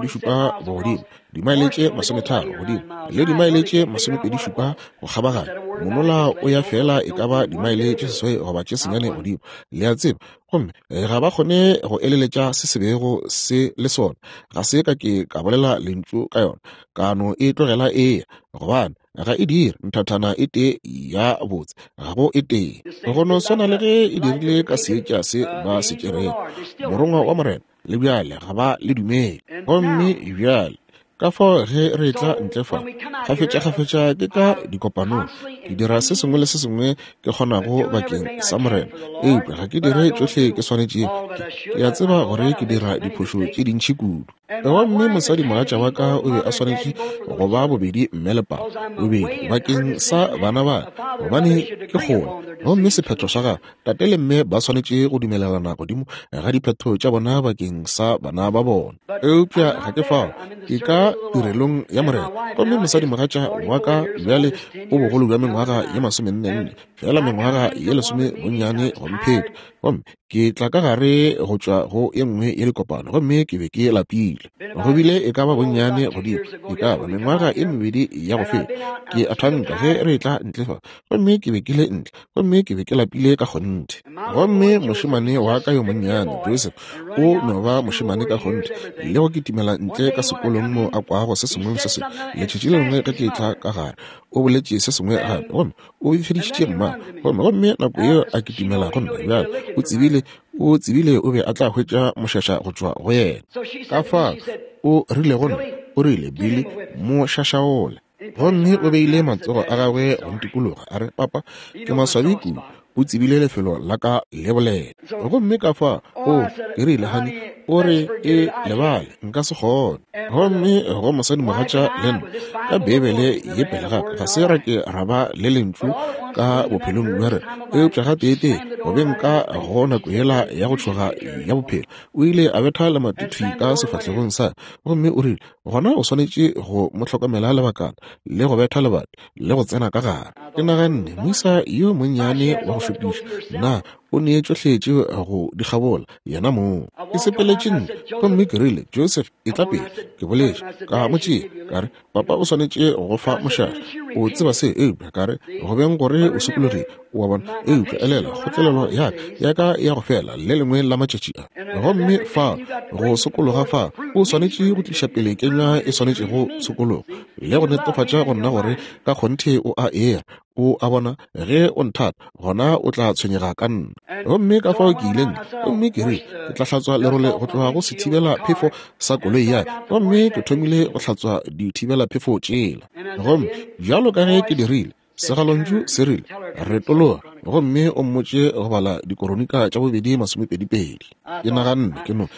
27 bogodimo dimailetše 30 godimo le dimailetše 27 go kgabagana monola o ya fela e ka ba dimailetše seswai goba tše senyane godimo le a tseba gomme ga ba kgone go eleletša se sebego se le sona ga se ka ke ka bolela lentšu ka yona kano e tlogela gobane ga e dire nthathana e tee ya botse ga go e tee go no swana le ge e dirile ka seetša se ba se tšereng morongwa wa morena le bjale ga ba le dumele gomme bjale ka fao ge re tla ntlefa gafetša ke ka dikopanong ke dira se sengwe le se sengwe ke kgonago bakeng sa morena eupša ga ke dire tsohle ke swanetše ke a tseba gore ke dira diphošo tše dintšhi kudu gomme mosadi mogatša wa ka o be a swanetše go ba bobedi mme le pao bobedi bakeng sa bana ba gobane ke kgone gomme sephetho sa gago tate le mme ba swanetše go dumelelana godimo ga diphetho tša bona bakeng sa bana ba bona eupša ga ke fao ke ka tirelong ya morena gomme mosadi mogatša wa ka bjale o bogolo bja mengwaga ye 44 fela mengwaga ye 18 gompheta gomme ke tla ka gare go tšwa go e nngwe ye lekopano gomme ke be ke lapile go bile e ka ba bonnyane godimo e ka ba mengwaga e mebedi ya go feta ke a thanka ge re tla ntlefa gomme ke be ke le ntle gomme ke be ke lapile ka kgonte gomme mošemane wa ka yo monnyane Joseph o no ba mošemane ka kgonte le go kitimela ntle ka sekolong mo a kwago se sengwe se se letšatši le lengwe ka ke tla ka gare o boletše se sengwe gape gomme o fedišitše mma gomme nako yeo a kitimela gomme bjale o tsebile o be a tla hwetša mošaša go tšwa go yena ka fa o rile gona o rile Billy mo šašaole gomme o beile matsogo a gagwe go ntikologa a re papa ke maswabi kudu o tsebile lefelo la ka le bolela gomme ka fa ke rile gane o re e lebale nka se kgone gomme go mosadi mogatša le nna ka bebele ye pele gaka ga se ra ke ra ba le lentšu ka bophelong bja re eupša ga tete go beng ka go nako yela ya go tšhoga ya bophelo o ile a betha le matuthui ka sefatlhegong sa gomme o rile gona o swanetše go mo hlokomela lebakana le go betha lebati le go tsena ka gare ke naganne moisa yo monnyane wa go šopiša na o ne tšohletše go dikgabola yena moo ke sepeletše nne gomme ke rile Joseph e tla pele ke boletše ka motšea kare papa o swanetše go fa mošaša o tseba se eupša kare go beng gore o sokologile wa bona utlwa elela kgotlelelo ya ka ya go fela le lengwe la matšatši a gomme fa go sokologa fa o swanetše go tliša pele kenywa e swanetše go sokologa le go netefatša go nna gore ka kgonthe o a ea o a bona ge o nthata gona o tla tshwenyega ka nna gomme ka fao ke ileng gomme ke re ke tla hlatswa lerole go tloga go se thibela phefo sa koloi ya gomme ke thomile go hlatswa dithibela phefo tšela gomme bjalo ka ge ke dirile segalontšu se rile re tologa gomme o mmotše go bala dikoronika tša bobedi masomepedipedi ke naganne ke no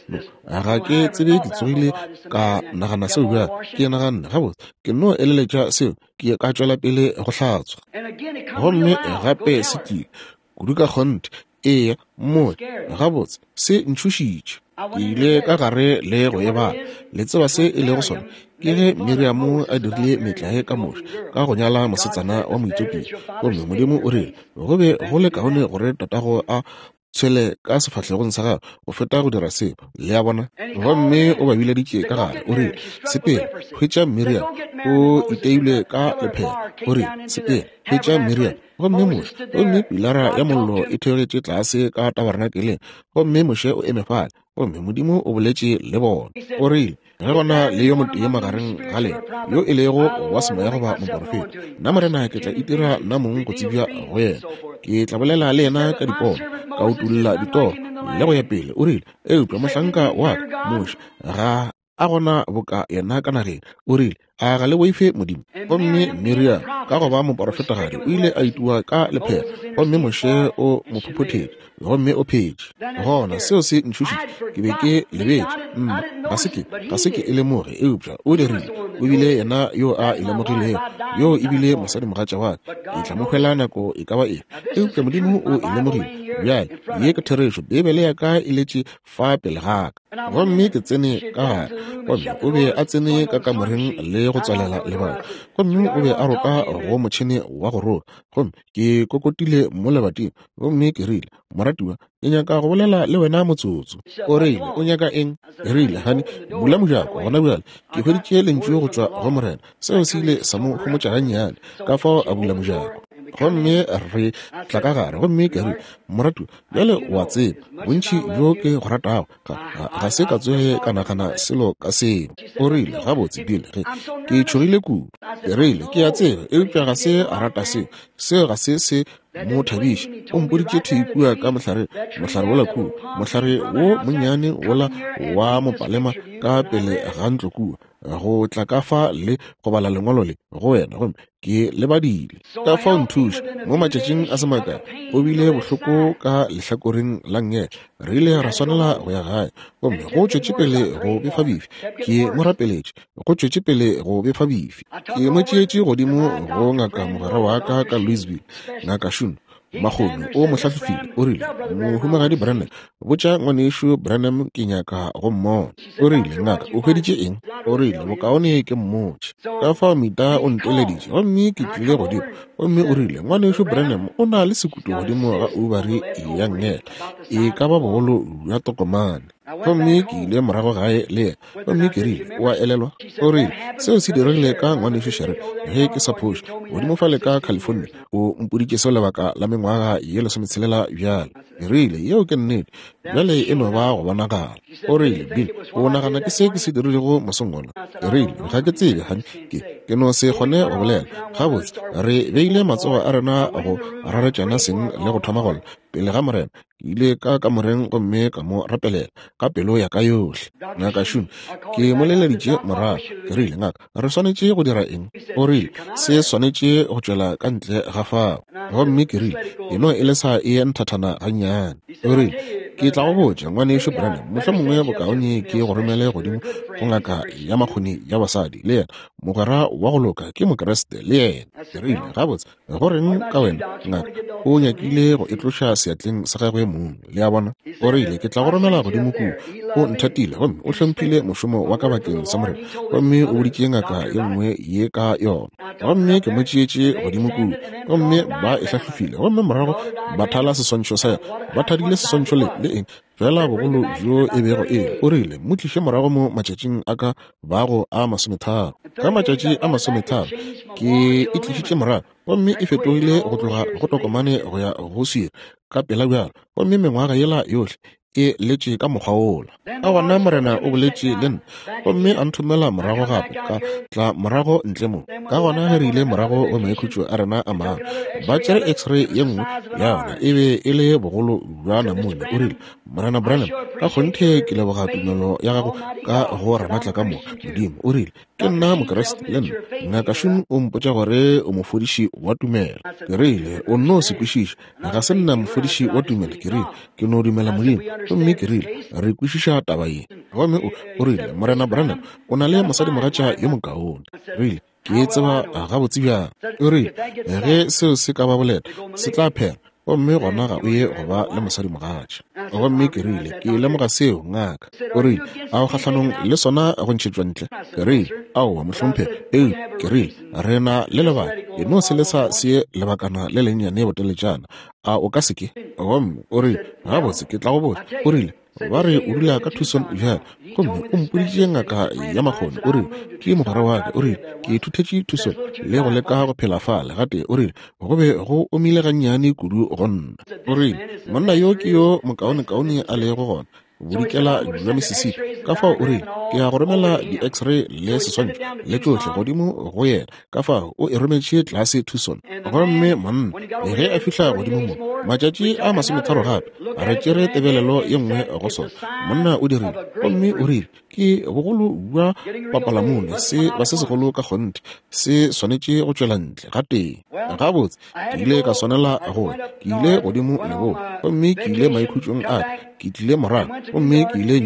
ga ke tsebe ke tsogile ka nagana seo bja ke naganne gabotse ke no eleletša seo ke ka tšwela pele go hlatswa gomme gape se tile kudu ka kgonthe ee mmoe gabotse se ntšhošitše ke ile ka gare le go ebala le tseba se e le go sona ke ge Miriam a dirile metlae ka moše ka go nyala mosetsana wa Moethiopia gomme Modimo o rile go be go le kaone gore tatago a tshwele ka sefatlhegong sa gagwe go feta go dira seo le a bona gomme o ba bileditše ka gare o rile sepele hwetša Miriam o iteilwe ka lephela o rile sepele hwetša Miriam gomme moše gomme pilara ya mollo e theogetše tlase ka tabernakeleng gomme moše o eme fale gomme Modimo o boletše le bona o rile ge gona le yo motee magareng ga lena yo e lego wa semoya goba moporofeta nna morena ke tla itira nna mong go tsebja go yena ke tla bolela le yena ka dipono ka utulla ditoro le go ya pele o rile eupša mohlanka wa ka moše ga a gona boka yena ka nageng o rile a ga le boife Modimo gomme Miriam ka go ba moporofetagadi o ile a itua ka lephela gomme moše o mophophothedi gomme o phetše gona seo se ntšhošitše ke be ke lebetše ga se ke e lemoge eupša o dirile o bile yena yo a e lemogilego yo e bile mosadi mogatša wa ke tla mo hwela nako e ka ba eng eupša Modimo o e lemogile bjale ye ke therešo bebele ya ka e letše fa pele ga ka gomme ke tsene ka gare gomme o be a tsene ka kamoreng le go tswalela lebaka gomme o be a roka go motšhene wa go roga gomme ke kokotile mo lebating gomme ke rile moratiwa ke nyaka go bolela le wena motsotso o reile o nyaka eng e rile gane bula mojako gona bjale ke hweditše lentšu go tšwa go morena seo se ile sa mo gomotša gannyane ka fao a bula mojako gomme re tla ka gare gomme ke re moratiwa bjale wa tseba bontši bjo ke go ratago ga se ka tsoge ka nagana selo ka seo o rile gabotse bile ke tšhogile kudu ke rile ke a tseba eupša ga se a rata seo ga se mo thabiše o mpoditše thuipua ka mohlare wola kua mohlare wo monnyane wola wa mopalema ka pele ga ntlo kua go tla ka fa le go bala lengwalo le go wena gomme ke lebadile ka fao nthuše mo matšatšing a semaka o bile bohloko ka lehlakoreng la ngela re ile ra swanela go ya gae gomme go tšwetše pele go befa bifi ke mo rapeletše go tšwetše pele go befa bifi ke mo tšeetše godimo go ngaka mogwera wa ka Louisville ngaka Shun makgono o mohlahlofile o rile mohumagadi Branham botša ngwanešo Branham ke nyaka go mmona o rile ngaka o hweditše eng o rile bokaone ke mmotše ka fao mita o nteleditše gomme ke tlile godimo gomme o rile ngwanešo Branham o na le sekutu godimo ga ubari ya ngela e ka ba bogolo ya tokomane gomme ke ile morago gae le yena gomme ke rile o a elelwa o rile seo se diregile ka ngwanešo Shere ge ke sa phoše godimo fale ka California o mpoditše seo lebaka la mengwaga ye 16 bjale e rile yeo ke nnete bjale e no ba go bonagala o rile bile o nagana ke se ke se dirilego mosongona e rile ga ke tsebe ke no se kgone go bolela gabotse re beile matsogo a rena go raretšana seng le go thoma gola pele ga morena ke ile ka kamoreng gomme ka mo rapelela ka pelo ya ka yohle ngaka Shun ke moleleditše morago ke rile ngaka re swanetše go dira eng o rile se swanetše go tšwela ka ntle ga fao gomme ke rile eno e le sa e nthathana gannyane o rile ke tla go botša ngwanešo Branham mohlwa mongwe bokaone ke go romele godimo go ngaka ya makgoni ya basadi le yena mogwera wa go loka ke mokeresete le yena ke rile gabotse go reng ka wena ngaka o nyakile go etloša seatleng sa gagwe mong le a bona o rile ke tla go romela godimo kua o nthatile gomme o hlomphile mošomo wa ka bakeng sa morena gomme o boditše ngaka ye nngwe ye ka yona gomme ke mo tšeetše godimo kua gomme ba e hlahlofile gomme morago ba thala seswantšho sa yona ba thadile seswantšho le eng fela bogolo jo e bego o rile mo tliše morago mo matšatšing a ka bago a 30 ka matšatši a 30 ke e tlišitše morago gomme e fetogile go tloga go tokomane go ya go swere ka pela bjalo gomme mengwaga yela yohle e letše ka mokgwa ola a gona morena o boletše le nna gomme a nthomela morago gape ka tla morago ntle mo ka gona re ile morago go maikhutšo a rena a mang ba tšere x-ray ye nngwe ya yona e be e le bogolo bja namone o rile morena Branham ka kgonthe ke leboga tumelo ya gago ka go rabatla ka moka modimo o rile ke nna mokeresete le nna ngaka Shun o mpotša gore o mofodiši wa tumelo ke rile o nno o se kwešiša ga se nna mofodiši wa tumelo ke rile ke no dumela modimo gomme ke rile re kwešiša taba ye gomme o rile morena Branham o na le mosadi mogatša yo mokaone rile ke e tseba gabotse bjang o rile ge seo se ka ba boleta se tla phela gomme gona ga o ye go ba le mosadi mogatša gomme ke rile ke lemoga seo ngaka o rile a o kgatlhanong le sona go ntšhetšwa ntle ke rile aowa mohlompe ke rile rena le lebaka e no se le sa se lebakana le lennyane boteletšana a o ka seke gomme o rile gabotse ke tla go botsa o rile ba re o dula ka thusong bjalo gomme o mpoditše ngaka ya makgone o rile ke mogare wa ka o rile ke ithuthetše thusong le go leka go phela fale gate o rile go be go omile gannyane kudu go nna o rile monna yo ke yo mokaone-kaone a le go gona bodikela jwa Mississippi ka fao o rile ke ya go romela di-x-ray le seswantšho le tsotlhe godimo go yena ka fao o e rometše tlase thusong gomme monna ge a fihla godimo mo matšatši a 30 gape a re tšere tebelelo ye nngwe go sona monna o dirile gomme o rile ke bogolo bja papalamone se ba se segolo ka kgonthe se swanetše go tšwela ntle ga teng gabotse ke ile ka swanela go ke ile godimo lebong gomme ke ile maikhutšong a ke tlile morago gomme ke ile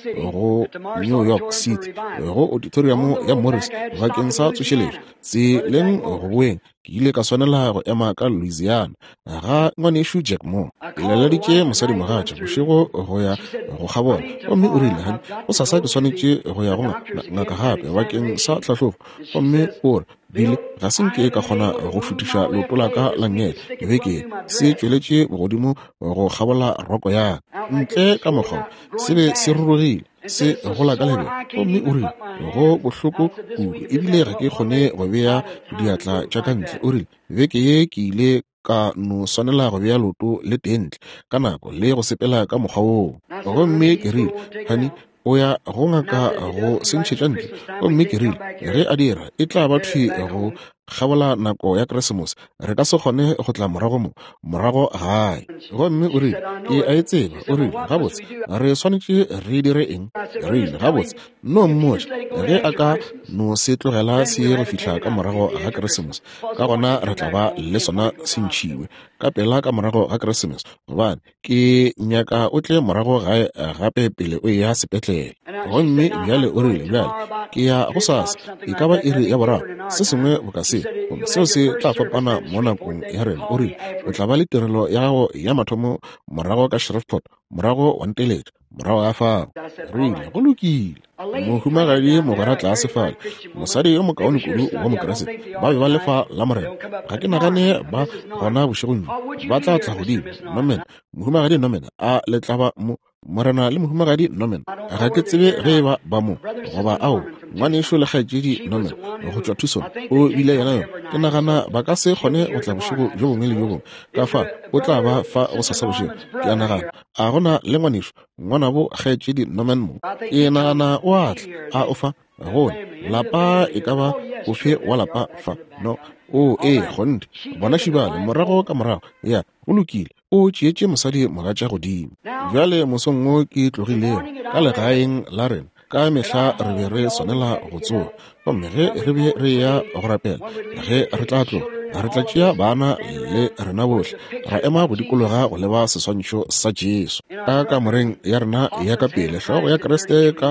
New York City go auditorium ya Morris bakeng sa tsošeletšo tseleng go boeng ke ile ka swanela go ema ka Louisiana ga ngwanešo Jack Moore ke leleditše mosadi mogatša bošego go ya go kgabona gomme o rile gane o sa ke swanetše go ya go ngaka gape bakeng sa tlhatlhobo gomme o re bile ga se nke ka kgona go šutiša leoto la ka la ngele ke be ke se tšweletše bogodimo go kgabola roko ya ntle ka mokgwa se be se rurugile se gola ka lebe gomme o rile go bohloko kudu ebile ga ke kgone go bea diatla tša ka ntle o rile beke ye ke ile ka no swanela go bea loto le tentle ka nako le go sepela ka mokgwa woo gomme ke rile hani o ya go ngaka go sentšhetša ntle gomme ke rile ge a dira e tla ba thwi go kgabola nako ya Keresemose re ka se kgone go tla morago gae gomme o rile ke a e tseba o rile gabotse re swanetše re dire eng re rile gabotse no mmotša ge a ka no se tlogela se go fihla ka morago ga Keresemose ka gona re tla ba le sona se ntšhiwe ka pela ka morago ga Keresemose gobane ke nyaka o tle morago gae gape pele o ya sepetlele gomme bjale o rile bjale ke ya go sasa e ka ba iri ya boraro se sengwe bo ka se seo se tla fapana mo nakong ya rena o rile o tla ba le tirelo ya gago ya mathomo morago ka Shreveport morago wa nteletša morago ya fao rile go lokile mohumagadi mogwera tlase fale mosadi yo mokaone kudu wa mokeresete ba be ba lefa la morena ga ke nagane ba gona bošegong ba tla tla godimo nomena mohumagadi nomena a letlaba morena le mohumagadi nomena ga ke tsebe ge ba mo goba ao ngwanešo le kgaetšedi nomena go tšwa thusong o bile yena yo ke nagana ba ka se kgone go tla bošego jo bongwe le jo bongwe ka fa o tla ba fa go sasa bošego ke a nagana a gona le ngwanešo ngwana bo kgaetšedi nomen mo e nagana o atla a o fa gone lapa e ka ba o fe wa lapa fa no o gonte bona šibale morago ka morago ya go lokile o tšeetše mosadi mogatša godimo bjale mosong o ke tlogilego ka legaeng la rena ka mehla re be re swanela go tsoga gomme ge re be re ya go rapela ge re tla tloga re tla tšea bana le rena bohle ra ema bodikologa go leba seswantšho sa Jesu ka kamoreng ya rena ya ka pele hlogo ya Kreste ka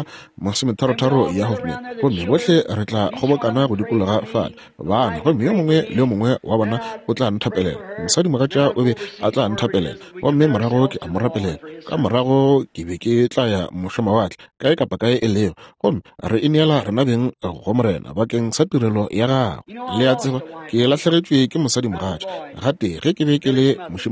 33 ya Hoffman gomme bohle re tla kgobokana bodikologa fale bana gomme yo mongwe le yo mongwe wa bona o tla nthapelela mosadi mogatša o be a tla nthapelela gomme morago ke a mo rapelela ka morago ke be ke tla ya mošomawatle kae kapa kae e leo gomme re ineela rena beng go morena bakeng sa tirelo ya gago le ya tseba ke latlhegetšwe ke mosadi mogatša gate ge ke be ke le mošimane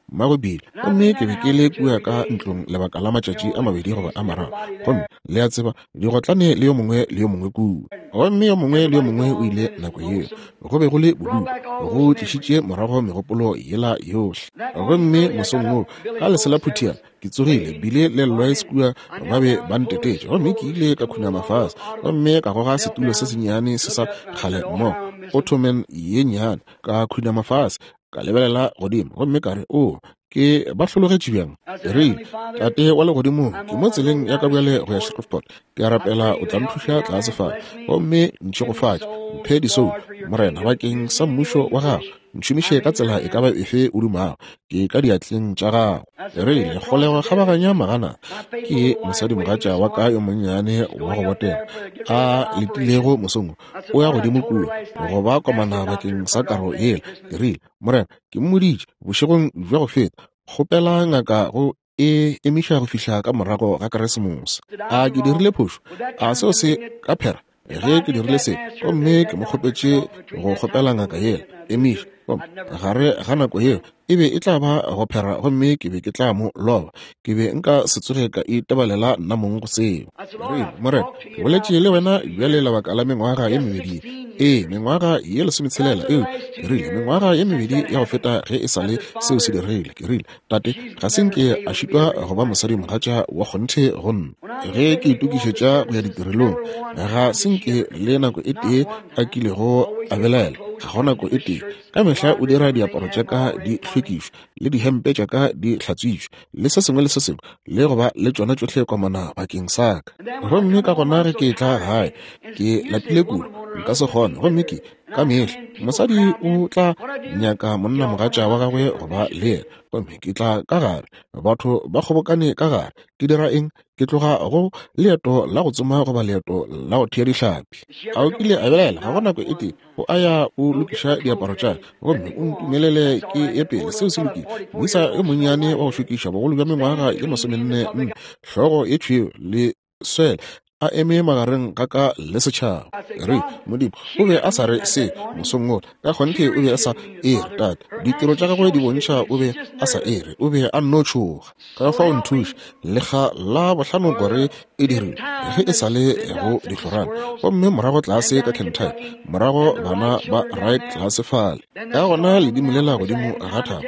mmagobile gomme ke be ke le kua ka ntlong lebaka la matšatši a mabedi goba a mararo gomme le a tseba digotlane le yo mongwe kua gomme yo mongwe le yo mongwe o ile nako yeo go be go le bodutu go tlišitše morago megopolo yela yohle gomme mosong o ka lesela phuthia ke tsogile bile le llois kua ba be ba ntetetše gomme ke ile ka khunya mafase gomme ka goga setulo se senyane se sa kgale mo ottoman ye nyane ka khunya mafase ka lebelela godimo gomme ka re o ke ba hlologetše bjang re tate wa legodimo ke mo tseleng ya ka bjale go ya Shreveport ke rapela o tla nthuša tlase fa gomme ntšhegofatša mphe disou morena bakeng sa mmušo wa gago ntšhomiše ka tsela e ka ba efe o dumago ke ka diatleng tša gago re le kgolego kgabaganya magana ke mosadi mogatša wa ka yo monnyane wa go botela a letilego mosong o ya godimo kua go ba komana bakeng sa karo yela rile morena ke mmoditše bošegong bja go feta kgopela ngaka go e emiša go fihla ka morago ga keresemose a ke dirile phošo a seo se ka phera ge ke dirile se gomme ke mo kgopetše go kgopela ngaka yela emiša gare ga nako yeo e be e tla ba go phera gomme ke be ke tla mo loba ke be nka se tsoge ka itebalela nna mong go seo morena ke boletše le wena bjale lebaka la mengwaga ye mebedi mengwaga ye lesometshelela eo ke rile mengwaga ye mebedi ya go feta ge e sa le seo se dirile ke rile tate ga senke a šitwa go ba mosadi mogatša wa kgonthe go nna ge ke itukišetša go ya ditirelong ga senke le nako e tee a kilego a belela ga go nako e tee ka mehla o dira diaparo tša ka di hlwekišwe le dihempe tša ka di hlatswitšwe le se sengwe le se sengwe le go ba le tšona tšohle komana bakeng sa ka gomme ka gona ge ke tla gae ke lapile kudu nka se kgone gomme ke ka mehla mosadi o tla nyaka monna mogatša wa gagwe go ba le yena gomme ke tla ka gare batho ba kgobokane ka gare ke dira eng ke tloga go leeto la go tsoma goba leeto la go thea dihlapi a o kile a belela ga go nako e tee o a ya o lokiša diaparo tša gomme o ntumelele ke ye pele seo se lokile moisa e monnyane wa go šokiša bogolo bja mengwaga ye 44 hlogo e tšhweo le swele a eme magareng ka ka le setšhaba re modipo o be a sa re se mosong o ka kgonthe o be a sa ere tate ditiro tša gagwe di bontšha o be a sa ere o be a no tšhoga ka fa o nthuše lekga la bohlano kore e dirile ge e sa le go dihlorane gomme morago tlase ka Kentucky morago bana ba right tlase fale ka gona ledimo le la godimo ga thabo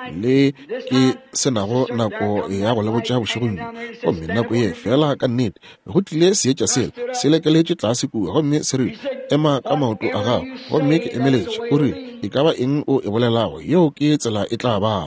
le ke senago nako ya go lebotša bošegong gomme nako ye fela ka nnete go tlile seetša sela se lekeletše tlase kua gomme se rile ema ka maoto a gago gomme ke emeletše o rile e ka ba eng o e bolelago yeo ke tsela e tla bago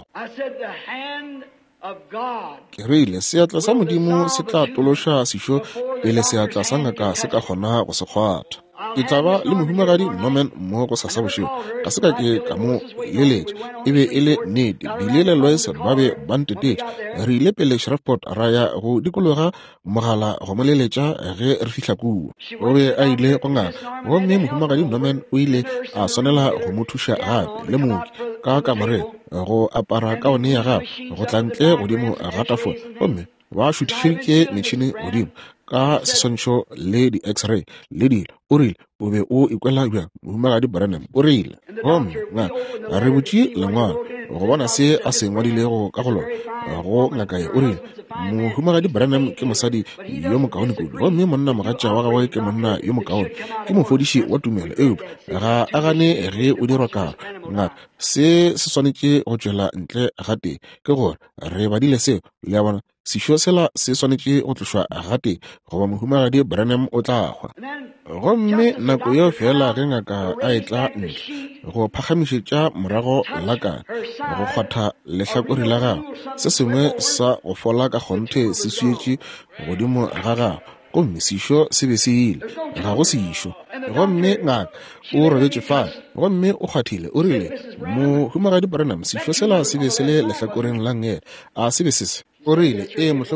ke rile seatla sa modimo se tla tološa sešo pele seatla sa ngaka se ka kgona go se kgwatha ke tla ba le mohumagadi Norman mmogo go sasa bošego ka seka ke ka mo leletša e be e le nnete bile le lois ba be ba ntetetše re ile pele Shreveport ra ya go dikologa mogala go mo leletša ge re fihla kua o be a ile go ngaka gomme mohumagadi Norman o ile a swanela go mo thuša gape le mooki ka kamoreng go apara ka one ya gago go tla ntle godimo ga tafole gomme ba šuthišeditše metšhini godimo ka seswantšho le di-x-ray le dilo o rile o be o ikwela bjang mohumagadi Branham o rile gomme ngaka re botše lengwalo go bona se a se ngwadilego ka go lona go ngaka ye o rile mohumagadi Branham ke mosadi yo mokaone kudu gomme monna mogatša wa gagwe ke monna yo mokaone ke mofodiši wa tumelo eupša ga a gane ge o dirwa karo ngaka se swanetše go tšwela ntle ga tee ke gore re badile seo le a bona sešo sela se swanetše go tlošwa ga tee goba mohumagadi Branham o tla hwa gomme nako yeo fela ge ngaka a e tla ntle go phagamišetša morago lakana go kgwatha lehlakore la gago se sengwe sa go fola ka kgonthe se suetše godimo ga gago gomme sešo se be se ile ga go sešo gomme ngaka o robetše fane gomme o kgwathile o rile mohumagadi Branham sešo sela se be se le lehlakoreng la ngela a se be se se o rile mohlomphegi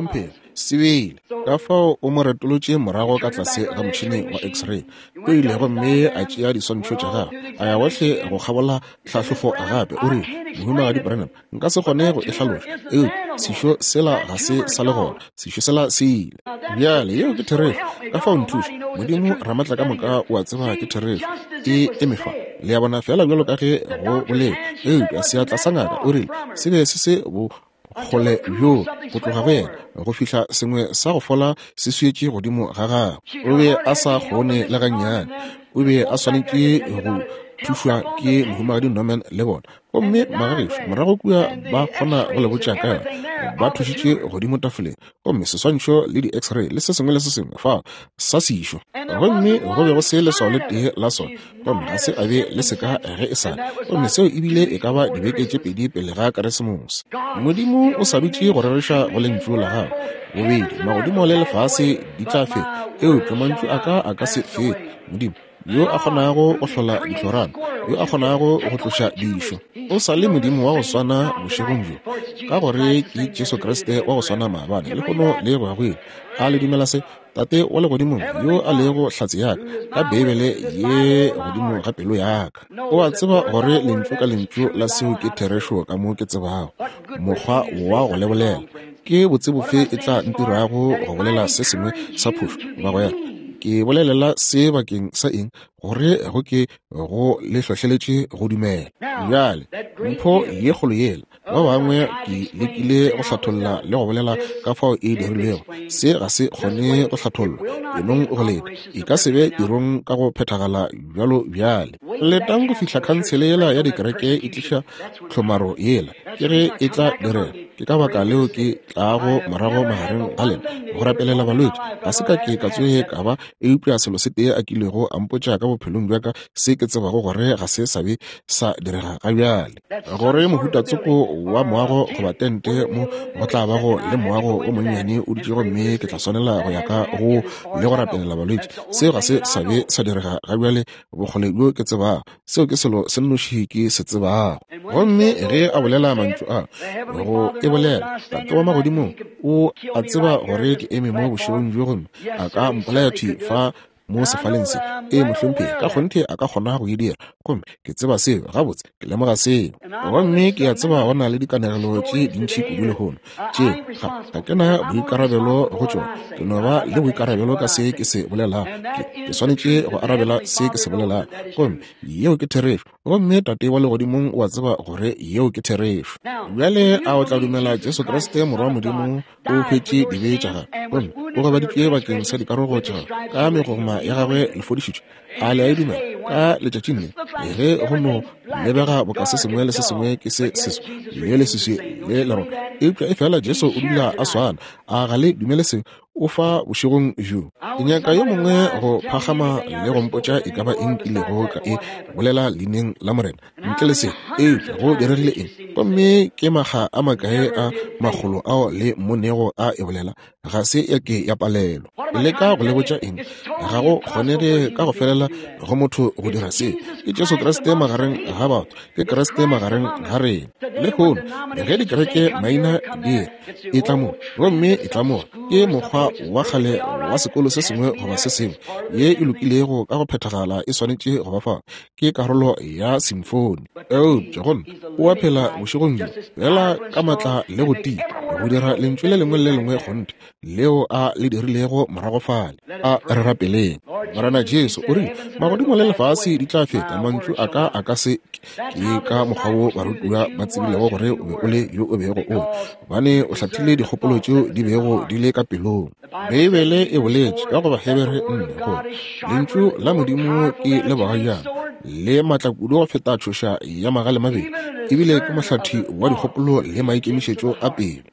sebele ka fao o mo retolotše morago ka tlase ga motšhini wa x-ray o ile gomme a tšea diswantšho tša gagwe a ya gohle go kgabola tlhahlofo a gape o re mohumagadi Branham nka se kgone go e hlaloša sešo sela ga se sa le gona sešo sela se ile bjale yeo ke therešo ka fao nthuša modimo ramatla ka moka o a tseba ke therešo e mefa le ya bona fela bjalo ka ge go boleng a seatla sa ngaka o rile se be se se bo kgole bjo go tloga go yena go fihla sengwe sa go fola se suetše godimo ga gagwe o be a sa kgone le gannyane o be a swanetše go thušwa ke mohumagadi Norman le bona gomme magagešo morago kua ba kgona go le botša ka yona ba thušitše godimo tafoleng gomme seswantšho le di-x-ray le se sengwe le se sengwe fa sa sešo gomme go be go se leswao le tee la sona gomme ga se a be le seka ge e sale gomme seo ebile e ka ba dibeke tše pedi pele ga keresemose modimo o sa dutše go rereša go lentšu la gago bobedi magodimo le lefase di tla fe ke mantšu a ka se fe modimo yo a kgonago go hlola dihlorana yo a kgonago go tloša dišo o sa le modimo wa go swana bošegong jo ka gore ke Jesu Kriste wa go swana maabane le gono le goagwele a le dumela se tate wa le godimong yo a le go hlatse yaka ka bebele ye godimo ga pelo yaka o a tseba gore lentšu ka lentšu la seo ke therešo ka mo ke tsebago mokgwa wa go lebolela ke botsebofe e tla ntirago go bolela se sengwe sa phošo ba go yana ke bolelela se bakeng sa eng gore go ke go le hlohleletše go dumela bjale mpho ye kgolo yela ba bangwe ke lekile go hlatholla le go bolela ka fao e dirilego se ga se kgone go hlathollwa enong go leta e ka sebe tirong ka go phethagala bjalo bjale letang go fihla khansele yela ya dikereke e tliša tlhomaro yela ke ge e tla direla ke ka baka leo ke tlago morago magareng ga lena go rapelela balwetši ga se ka ke ka tsoe ka ba e upša selo se tee a kilego a mpotša ka bophelong bjaka se ke tsebago gore ga se sabe sa direga ga bjale gore mohutatsoko wa moago goba tente mo go tla bago le moago o monnyane o dutše gomme ke tla swanela go ya ka go le go rapelela balwetši seo ga se sabe sa direga ga bjale bokgole bjo ke tsebago seo ke selo se nnoši ke se tsebago gomme ge a bolela mantšu a go e bolela tate wa magodimong o a tseba gore ke eme mo bošegong bjo gomme a ka mpolaya fa mo sefaleng se mohlompe ka kgonthe a ka kgona go e dira gomme ke tseba seo gabotse ke lemoga seo gomme ke a tseba go na le dikanegelo tše dintšhi kudu le gono tše ga ke na boikarabelo go tšona ke no ba le boikarabelo ka se ke se bolelago ke swanetše go arabela se ke se bolelago gomme yeo ke therešo gomme tate wa legodimong o a tseba gore yeo ke therešo bjale a o tla dumela Jesu Kriste morwa modimo o hwetše dibe tša gagwe gomme o gabaditšwe bakeng sa dikarogo tša gagwe ka megogoma ya gagwe le fodišitšwe a le a e dumela ka letšatšing le ge go no lebega bokase sengwe le se sengwe ke se seso le le seswe le lerona eupša e fela Jesu o dula a swana a ga le dumele seo o fa bošegong jo nyaka yo mongwe go phagama le go mpotša e ka ba eng kilego ka e bolela leineng la morena ntle le se go diregile eng gomme ke maga a makae a magolo ao le monego a e bolela ga se ya ke ya palelo le ka go le botša eng ga go kgonege ka go felela go motho go dira se ke Jesu Kriste magareng ga batho ke Kriste magareng ga rena le gono ge dikereke maina di e tla mo gomme e tla mo ke mokgwa wa kgale wa sekolo se sengwe goba se sengwe ye e lokilego ka go phethagala e swanetše go bafa ke karolo ya simfoni jagona o a phela bošegong jo fela ka matla le go tia go dira lentswe le lengwe le lengwe gonte leo a le dirilego morago fale a re rapeleng morana Jesu o rile magodimo le lefase di tla feta mantšu a ka se ke ka mokgwa wo barutiwa ba tsebilego gore o be o le yo o bego o bane o hlathile dikgopolo tšeo di bego di le ka pelong beibele e boletše ka go ba hebere nne gore lentšu la modimo ke le bagajana le matlakudu go feta tšhoša ya magale mabedi ebile ke mohlathi wa dikgopolo le maikemišetšo a pelo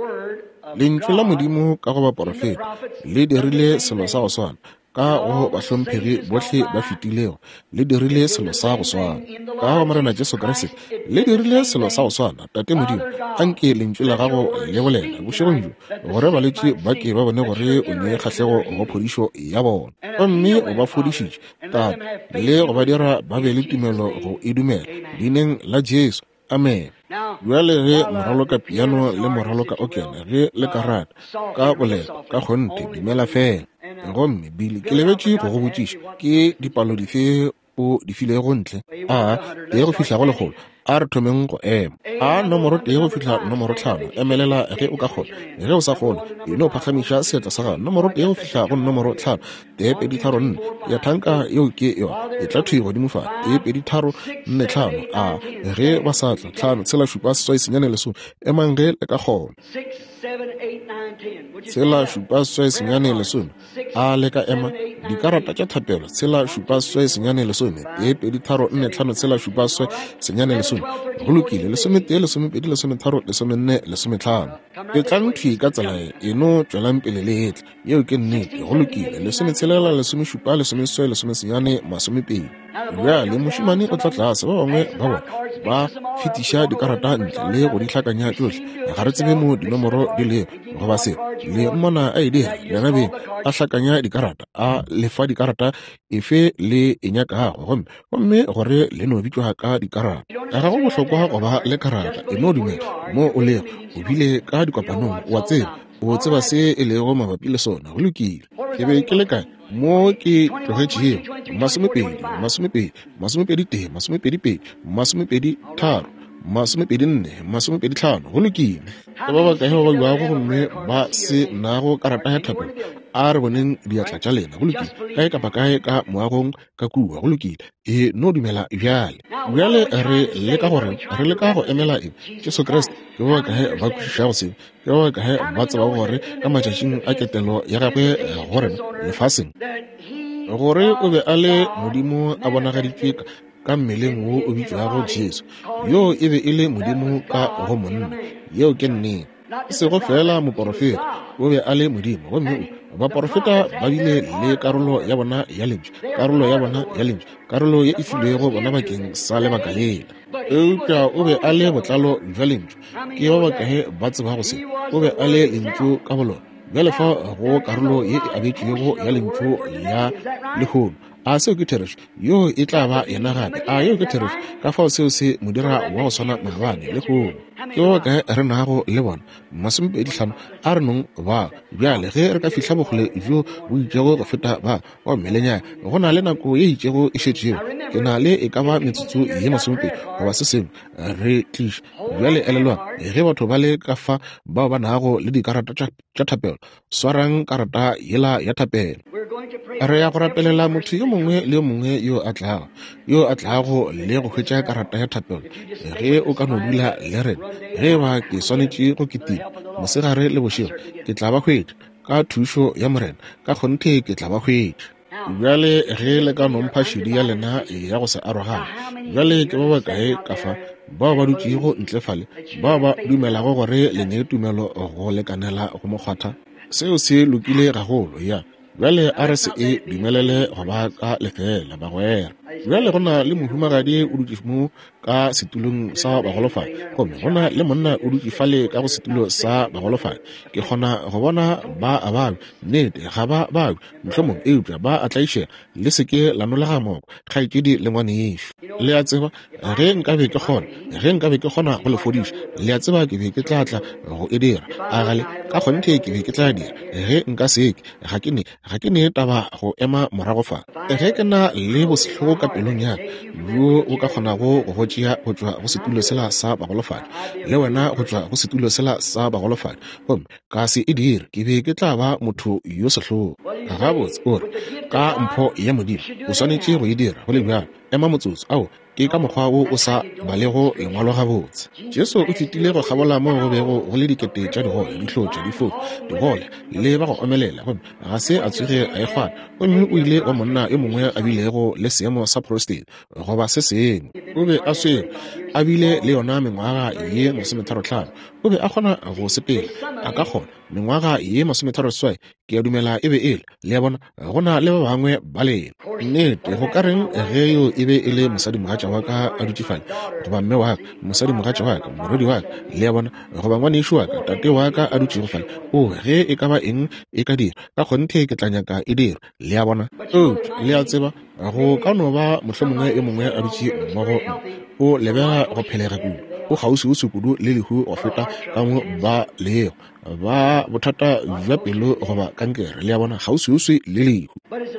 lentšu la modimo ka go ba porofeta le dirile selo sa go swana ka go bahlomphegi bohle ba fetilego le dirile selo sa go swana ka go morena Jesu Kriste le dirile selo sa go swana tate modimo a nke lentšu la gago le bolela bošegong jo gore balwetši ba ke ba bone gore o nye kgahlego go phodišo ya bona gomme o ba fodišitše tate le go ba dira ba be le tumelo go e dumela leineng la Jesu amen Jwale ge moralo ka piano le moralo ka okene ge le karata ka bolelo ka kgonte dumela fela gomme bile ke lebetše go go botšiša ke dipalo dife o di file go ntle tee go fihla go legolo a re thomeng go ema nomoro tee go fihla nomoro 5 emelela ge o ka kgona ge o sa kgona eno o phatlamiša seetla sa gago nomoro tee go fihla go nomoro 5 tee pedi tharo nne ya thanka yeo ke yona e tla thui godimo fa tee pedi tharo nne 5 ge ba sa tla 5 tshela šupa seswai senyane lesome emang ge le ka kgona tshela šupa seswai senyane lesome le ka ema dikarata tša thapelo tshela šupa seswai senyane lesome tee pedi tharo nne 5 tshela šupa seswai senyane lesome go lokile lesome tee lesome pedi lesome tharo lesome nne lesome 5 ke tla nthwi ka tsela eno tšwelang pele le etla yeo ke nnete go lokile lesome tshelela lesome šupa lesome seswai lesome senyane masome pedi bjale mošimane o tla tlase ba bangwe ba bona ba fetiša dikarata ntle le go di hlakanya tšohle ga re tsebe mo dinomoro di le goba se le mmona a e dira lena be a hlakanya dikarata a lefa dikarata efe le e nyakago gomme gore le no bitšwa ka dikarata ga go bohlokwa go ba le karata e no dumela mo o lego o bile ka dikopanong wa tseba o tseba se e lego mabapi le sona go lokile ke be ke le kae mo ke tlogetšego masomepedi tee masomepedi pedi masomepedi tharo masomepedi nne masomepedi tlhano go lokile ke ba bakae ba bajuago gomme ba se nago karata ya thapelo a re boneng diatla tša lena go lokile kae kapa kae ka moagong ka kua go lokile no dumela bjale re leka go emela Jesu Kriste ke ba bakae ba kwešišago sebe ke ba bakae ba tsebago gore ka matšatšing a ketelo ya gagwe gore lefaseng gore o be a le modimo a bonagaditšwe ka mmeleng wo o bitšwago Jesu yo e be e le modimo ka go monna yeo ke nnete sego fela moporofeta o be a le modimo gomme baporofeta ba bile le karolo ya bona ya lentswe karolo ye e filwego bona bakeng sa lebaka lela eupša o be a le botlalo jwa lentswe ke ba bakae ba tsebago se o be a le lentswe ka bolona bjale fa go karolo ye e abetšwego ya lentswe ya lehono seo ke therešo yo e tla ba yena gape yo ke therešo ka fao seo se modira wa go swana malwane le hono ke ba bakae re nago le bona masomepedi tlhano a re nong ba bjale ge re ka fihla bogole jo bo itšego go feta ba wa mmelenya go na le nako ye itšego e šetšego ke na le e ka ba metsotso ye masomepedi goba se sengwe re tliša bjale elelwang ge batho ba le ka fa bao ba nago le dikarata tša thapelo swarang karata yela ya thapelo re ya go rapelela motho yo mongwe le yo mongwe yo a tlago le go hwetša karata ya thapelo ge o ka no dula le rena ge ba ke swanetše go ketima mosegare le bošego ke tla ba hwetša ka thušo ya morena ka kgonthe ke tla ba hwetša bjale ge le ka nompha šedi ya lena ya go se arogana bjale ke ba bakae ka fa bao ba dutšego ntlefale bao ba dumelago gore le ne tumelo go lekanela go mokgwatha seo se lokile gagolo bjale a re se e dumelele go ba ka lefela bagwera bjale go na le mohumagadi o dutše mo ka setulong sa bagolofadi gomme go na le monna o dutše fale ka go setulo sa bagolofadi ke kgona go bona ba nnete ga ba mohlomong eupša ba a tlaišega le seke la nolega moko kgaetšedi le ngwanešo le a tseba ge nkabe ke kgona go le fodiša le a tseba ke be ke tla go e dira gale ka kgonthe ke be ke tla dira ge nka seke ga ke ne taba go ema morago fa ge ke na le bosetlhogo ka pelong yaka yo o ka kgonago go tšea go tšwa go setulo sela sa bagolofadi le wena go tšwa go setulo sela sa bagolofadi gomme ka se e dire ke be ke tla ba motho yo sehlogo gabotse ore ka mpho ya modimo o swanetše go e dira go le bjalo ema motsotso ke ka mokgwa wo o sa balego lengwalo gabotse Jesu o fetile go gabola mo go bego go le dikete tša digole dihlotša difo digole le ba go omelela gomme ga se a tswege a ekgwana gomme o ile wa monna yo mongwe a bilego le seemo sa prostate goba se sengwe o be a swere a bile le yona mengwaga ye 35 o be a kgona go sepela a ka kgona mengwaga ye 36 ke a dumela e be ele le ya bona go na le ba bangwe ba lela nnete go ka reng ge yo e be e le mosadi mogatša wa ka a dutšefale goba mme wa ka mosadi mogatša wa ka morodi wa ka le ya bona goba ngwanešo wa ka tate wa ka a dutšego fale ge e ka ba eng e ka dira ka kgonthe ke tla nyaka e dira le ya bona le a tseba go ka no ba mohlomongwe e mongwe a dutše mmogo o lebega go phelega kudu o gausi o se kudu le lehu go feta ka mo ba leo ba bothata jwa pelo goba kankere le ya bona gausi o se le lehu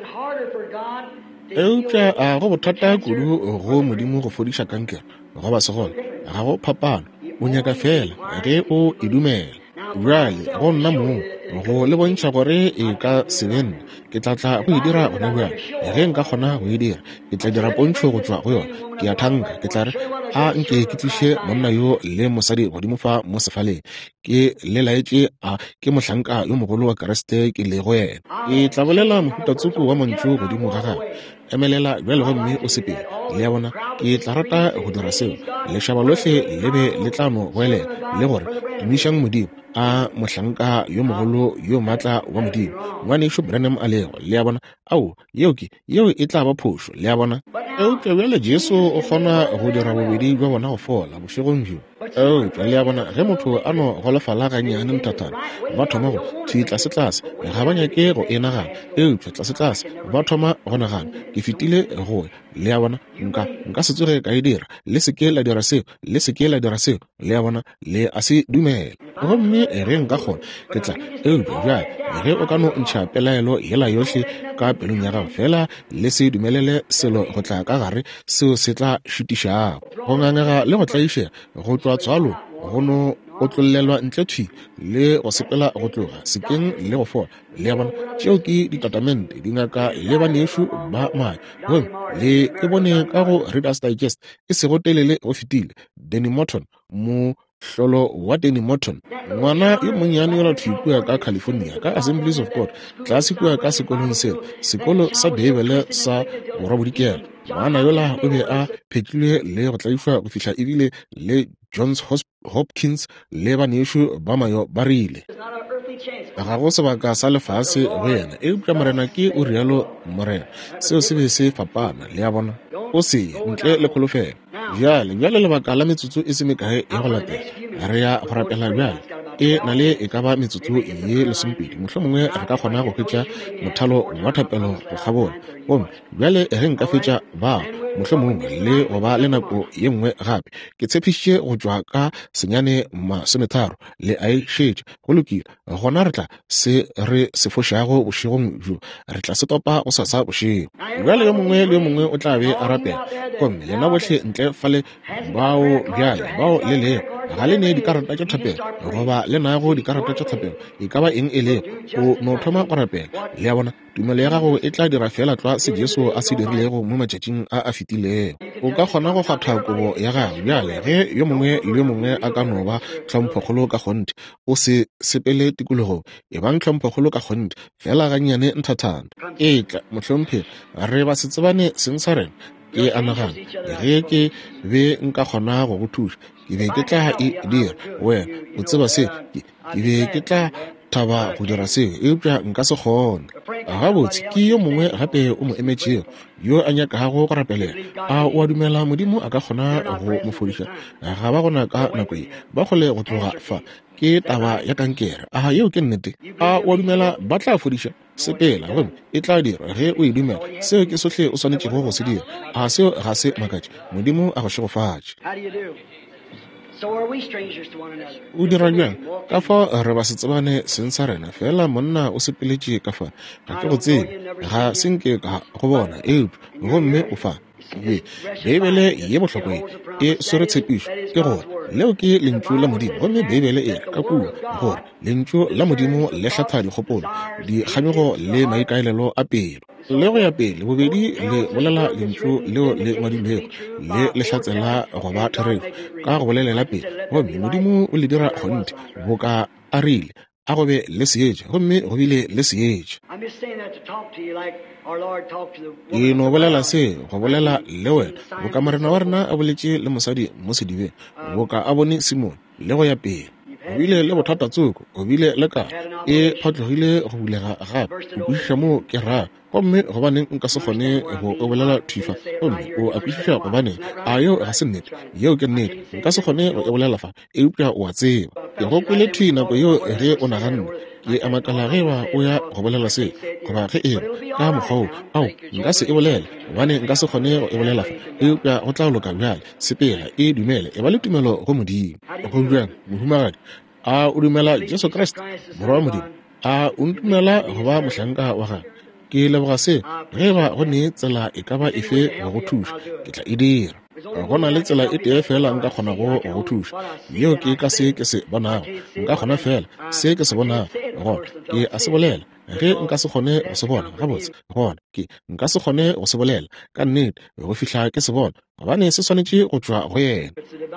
eupša a go bothata kudu go modimo go fodiša kankere goba segole ga go phapano o nyaka fela ge o idumela jale go nna moo go le bontšha gore e ka seben ke tlatla go e dira gona bjale ge nka kgona go e dira ke tla dira pontšho go tswa go yona ke ya thanka ke tla re a nke ke tliše monna yo le mosadi godimo fa mo sefaleng ke le laetše a ke mohlanka yo mogolo wa keresete ke le go yena ke tla bolela mohutatsoko wa montšu godimo ga gagwe emelela jwale gomme o sepele le ya bona ke tla rata go dira seo lešhaba lotlhe le be le tlano boelela le gore tumišang modimo a mohlanka yo mogolo yo maatla wa modimo ngwanešo Branham a lego le ya bona ao yeo e tla ba phošo le ya bona eupša bjale Jesu o kgona go dira bobedi jwa bona go fola bošegong bjo eupša le ya bona ge motho a no golofala gannyane mthathana ba thoma go thwi tlase-tlase ga ba nyake go enagana eupša tlase-tlase ba thoma go nagana ke fetile go le ya bona nka se tsoge ka e dira le seke la dira seo le seke la dira seo le ya bona le a se dumela gomme re nka kgona ke tla eupša bjale ge o ka no ntšha pelaelo yela yotlhe ka pelong ya gago fela le se dumelele selo go tla ka gare seo se tla šutišago go ngangega le go tlaišega go tšwa tswalo go no o tlolelwa ntle thwi le go sepela go tloga sekeng le go fola le ya bona tšeo ke ditatamente dingaka le banešo ba mae le e bone ka go Reader's Digest e sego telele go fetile Danny Morton mo hlolo wa Danny Morton ngwana yo monnyane yo la thikua ka California ka Assemblies of God tlase kua ka sekolong seo sekolo sa Bibele sa borabodikelo ngwana yola o be a phekilwe le go tlaifa go fihla ebile le Johns Hopkins le banešo ba mayo ba rile ga go sebaka sa lefase go yena eupša morena ke o rialo morena seo se be se fapana le ya bona o se ntle le kholofelo bjale lebaka la metsotso e se mekae ya go latela re ya go rapela bjale e na le e ka ba metsotso ye lesomepedi mohlomongwe re ka kgona go fetša mothalo wa thapelo go kgabona gomme bjale ge nka fetša ba mohlomongwe le go ba le nako ye nngwe gape ke tshepišitše go tšwa ka senyane 30 le a e šetše go lokile gona re tla se re se fošago bošegong jo re tla se topa go sasa bošego bjale yo mongwe le yo mongwe o tla be a rapela gomme lena botlhe ntle fale bao bjale bao le leo ga le ne dikarata tša thapelo goba le nago dikarata tša thapelo e ka ba eng e leo o no thoma go rapela le ya bona tumelo ya gago e tla dira fela tla se Jesu a se dirilego mo matšatšing a fetilego o ka kgona go kgatha kobo ya gago bjale ge yo mongwe le yo mongwe a ka no ba tlhomphokgolo ka kgonte o se sepele tikologo e bang tlhomphokgolo ka kgonte fela gannyane nthathana e tla mohlomphegi re ba se tsebane seng sa rena ke anagana ge ke be nka kgona go go thuša ke be ke tla e dira wena o tseba se ke be ke tla thaba go dira seo eupša nka se kgone gabotse ke yo mongwe gape o mo emetšego yo a nyakago go rapelela a o a dumela modimo a ka kgona go mo fodiša ga ba gona ka nako e ba kgole go tloga fa ke taba ya kankere yeo ke nnete a o a dumela ba tla fodiša sepela gomme e tla dira ge o e dumela seo ke sohle o swanetšego go se dira seo ga se makatše modimo a go šegofatše o dira bjang ka fa re ba se tsebane seng sa rena fela monna o sepeletše ka fa ga ke go tsebe ga senke ka go bona eupša gomme o fa Bibele ye bohlokwa e swere tshepišo ke gore leo ke lentšu la modimo gomme Bibele e ka kua gore lentšu la modimo le hlatha dikgopolo dikganyego le maikaelelo a pelo le go ya pele bobedi le bolela lentšu leo le ngwadilego le lehlatsela go ba therego ka go bolelela pele gomme modimo o le dira kgonte bo ka a rile a go be le seetše gomme go bile le seetše ke no bolela se go bolela le wena bo ka morena wa rena a boletše le mosadi mo sedibeng bo ka a bone Simon le go ya pele o bile le bothata tsoko o bile le ka e phatlogile go bulega gape o kwešiša mo ke ra gomme gobaneng nka se kgone go bolela thufa gomme o a kwešiša gobaneng yo ga se nnete yeo ke nnete nka se kgone go e bolela fa eupša o a tseba ke go kwele thwi nako yeo ge o naganne ke a makala ge ba o ya go bolela se goba ge e ka mokgwa ao nka se e bolela gobane nka se kgone go e bolela fa eupša go tla loka bjale sepela e dumele e ba le tumelo go modimo go bjang mohumagadi a o dumela Jesu Kriste morwa wa modimo a o ntumela go ba mohlanka wa gago ke leboga se ge ba go ne tsela e ka ba efe go go thuša ke tla e dira go na le tsela e tee fela nka kgona go thuša yeo ke ka se ke se bonago nka kgona fela se ke se bonago gona ke a se bolela ge nka se kgone go se bona gabotse gona ke nka se kgone go se bolela ka nnete go fihla ke se bona gobane se swanetše go tšwa go yena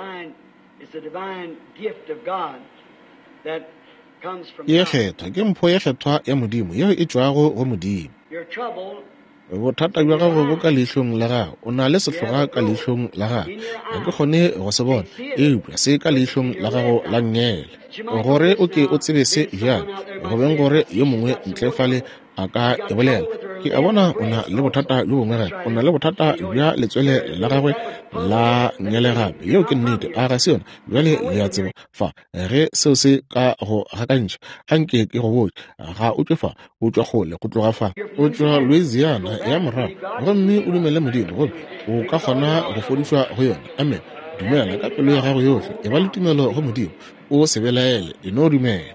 ye kgethwa ke mpho ye kgethwa ya modimo yeo e tšwago go modimo bothata bja gago bo ka leihlong la gago o na le sehloga ka leihlong la gago ga ke kgone go se bona eupša se ka leihlong la gago la nngele gore o ke o tsebe se bjang go beng gore yo mongwe ntlefale a ka e bolela ke a bona o na le bothata jo bongwe gape o na le bothata bja letswele la gagwe la ngele gape yeo ke nnete a ga se yona bjale le a tseba fa ge seo se ka go gakantšha a nke ke go botse ga o tšwe fa o tšwa kgole go tloga fa o tšwa Louisiana ya morago gomme o dumele modimo gobe o ka kgona go fodišwa go yona amen dumela ka pelo ya gago yotlhe e ba le tumelo go modimo o se belaele e no dumela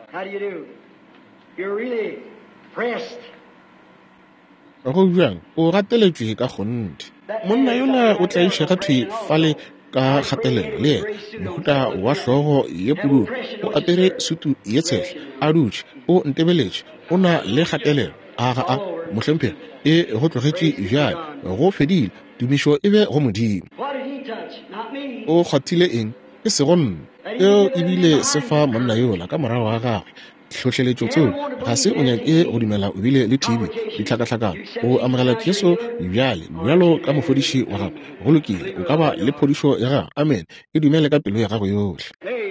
go bjang o gateletšwe ka kgonte monna yola o tla iša ga thwe fale ka kgatelelo le ena mohuta wa hlogo ye pududu o apere sutu ye tshehla a dutše o ntebeletše o na le kgatelelo aga a mohlomphega e go tlogetše bjale go fedile tumišo e be go modimo o kgathile eng e se go nna eo ebile se fa monna yola ka morago ga gagwe tlhohleletšo tseo ga se o nyake go dumela o bile le TB dihlakahlakano o amogela Jesu bjalo ka mofodiši wa gago go lokile o ka ba le phodišo ya gago amen e dumele ka pelo ya gago yotlhe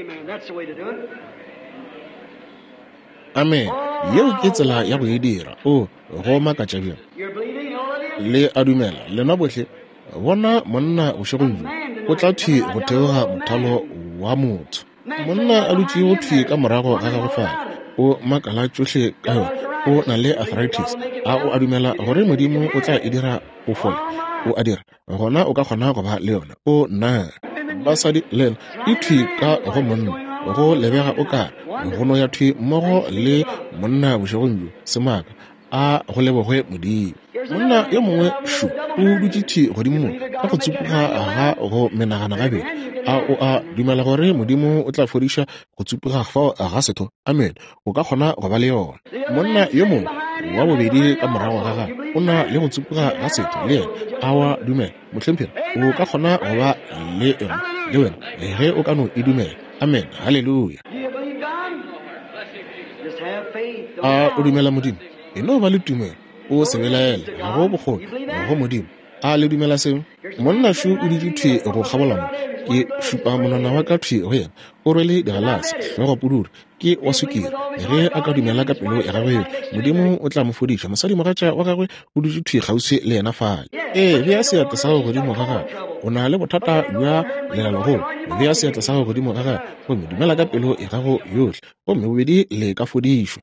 amen yeo ke tsela ya go e dira o go makatša bjang le a dumela lena bohle bona monna bošegong o tla thwe go theoga mothalo wa motho monna a dutše go thwe ka morago ga gago fala o makala tšohle ka yona o na le arthritis a o a dumela gore modimo o tla e dira o fola o a dira gona o ka kgona go ba le yona o na basadi lela e thwe ka go monna go lebega o ka gono ya thwe mmogo le monna bošegong semaka a go lebogwe modimo monna yo mongwe shu o dutše godimo ka go tsupuga ga go menagana gabedi a o a dumela gore modimo o tla fodiša go tsupuga fao ga setho amen o ka kgona go ba le yona monna yo mongwe wa bobedi ka morago ga gagwe o na le go tsupuga ga setho le ena a wa dumela mohlomphega o ka kgona go ba le yona le wena ge o ka no e dumela amen halleluja a o dumela modimo e no ba le tumelo o se belaela ga go bokgoni go modimo a le dumela seo monna shu o ditšwe go kgabolana ke šupa monana wa ka thwe go yena o rwele digalase hlogo pududu ke wa sukiri ge a ka dumela ka pelo ya gagwe modimo o tla mo fodiša mosadi mogatša wa gagwe o dutše thwe kgauswi le yena fale bea seatla sa go godimo ga gagwe o na le bothata bja lelalogolo bea seatla sa go godimo ga gagwe gomme dumela ka pelo ya gago yotlhe gomme bobedi le ka fodišwa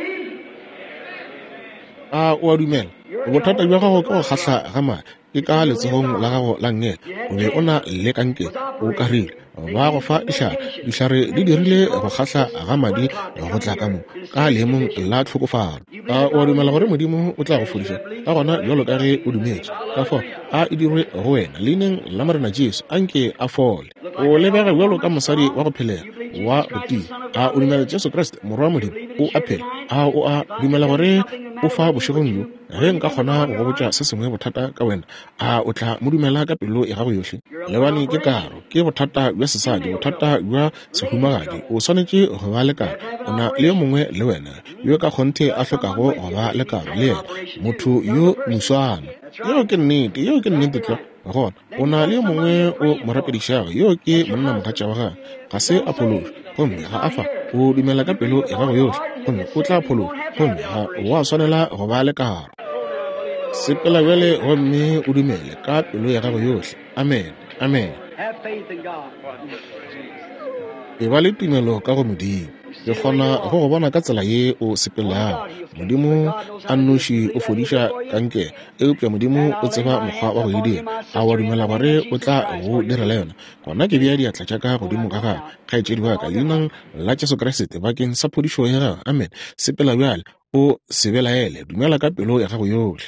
a o a dumela bothata bja gago ka go kgahla ga mae ke ka letsogong la gago la ngele o be o na le kanke o ka rile ba go fa dihlare di dirile go kgahla ga madi go tla ka mo ka leemong la tlhokofalo a o a dumela gore modimo o tla go fodiša ka gona jalo ka ge o dumetše ka fao a e dirwe go wena leineng la morena Jesu a nke a fole o lebega bjalo ka mosadi wa go phelela wa botii a o dumela Jesu Kriste morwa wa modimo o a phela a o a dumela gore o fa bošegong yo ge nka kgona go botša se sengwe bothata ka wena a o tla mo dumela ka pelo ya gago yotlhe lebane ke karo ke bothata bja sesadi bothata bja sehumagadi o swanetše go ba le karo o na le yo mongwe le wena yo ka kgonthe a hlokago go ba le karo le yena motho yo moswana yeo ke nnete tlo gona o na le yo mongwe o morapedišago yo ke monna mogatša wa gage ga se apološa gomme ga a fa o dumela ka pelo ya gago yotlhe gomme o tla apološa gomme ga o a swanela go ba le karo sepela bjale gomme o dumele ka pelo ya gago yotlhe amen amen e ba le tumelo ka go modimo ke kgona go bona ka tsela ye o sepelang. Modimo a nnoši o fodiša kanke eupša Modimo o tseba mokgwa wa go e dira. A wa dumela gore o tla go direla yona? Gona ke bea diatla tša ka godimo ka ga kgaetšedi wa ka leinang la Jesu Kriste bakeng sa phodišo ya gago. Amen. Sepela bjale o se belaele, dumela ka pelo ya gago yohle.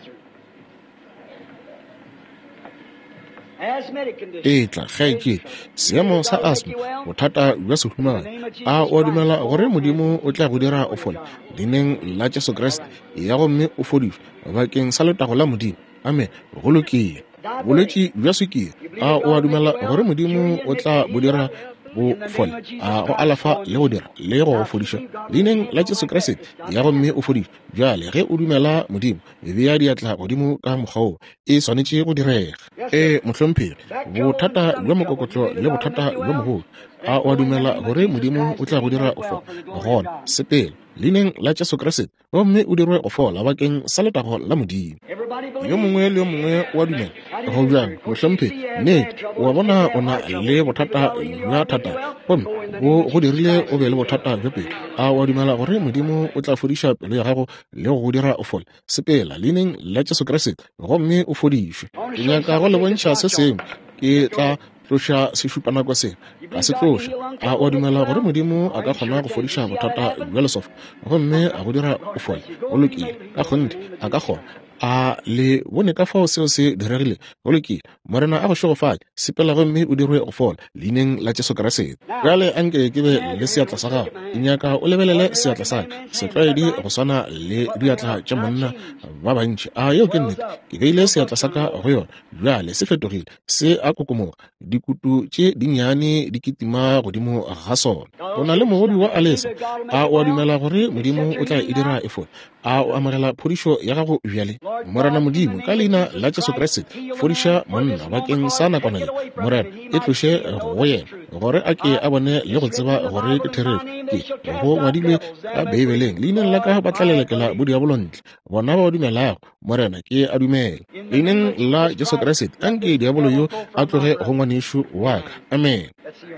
Etla kgaetšedi, seemo sa asthma, bothata bja sehumane, a wa dumela gore Modimo o tla go dira o fola leineng la Jesu Kriste ya gomme o fodišwe bakeng sa letago la Modimo. Amen. Go lokile. Bolwetši bja sukiri, a wa dumela gore Modimo o tla bo dira bo fole, a go alafa le go dira le go fodiša leineng la Jesu Kriste ya gomme o fodišwe. Bjale ge o dumela Modimo e bea diatla godimo ka mokgwa o e swanetše go direga. Mohlomphegi, bothata bja mokokotlo le bothata bja mogolo, a wa dumela gore Modimo o tla go dira o fola gona sepele leineng la Jesu Kriste gomme o dirwe go fola bakeng sa letago la Modimo. Yo mongwe le yo mongwe wa dumela go bjang mohlomphegi nnete wa bona o na le bothata bja thata gomme go dirile o be le bothata bja pelo. A wa dumela gore Modimo o tla fodiša pelo ya gago le go dira o fola sepela leineng la Jesu Kriste gomme o fodišwe. Ke nyaka go le bontšha se sengwe, ke tla tloša sešupanako se ka se tloša. A wa dumela gore Modimo a ka kgona go fodiša bothata bja lesofa gomme a go dira o fola go lokile ka gonne a ka kgona. A le bone ka fao seo se diregile go lokile. Morena a go šogofatše sepela gomme o dirwe go fola leineng la Jesu Kriste. Bjale anke ke be le seatla sa gago, ke nyaka o lebelele seatla sa ka setlwaedi go swana le diatla tša monna ba bantši. A yeo ke nnete, ke beile seatla sa ka go yona, bjale se fetogile se a kokomoga, dikutu tše dinnyane di kitima godimo ga sona. O na le mogodi wa Alesa, a wa dumela gore Modimo o tla e dira e fola? A o amogela phodišo ya gago bjale? Morena Modimo ka leina la Jesu Kriste fodiša monna bakeng sa nakwana ye. Morena e tloše go yena gore a ke a bone le go tseba gore ke therešo ke go ngwadilwe ka Beibeleng leineng la ka ba tla lelekela bodiabolontle. Bona ba dumelago Morena ke a dumela leineng la Jesu Kriste anke diabolo yo a tloge go ngwanešo wa ka. Amen.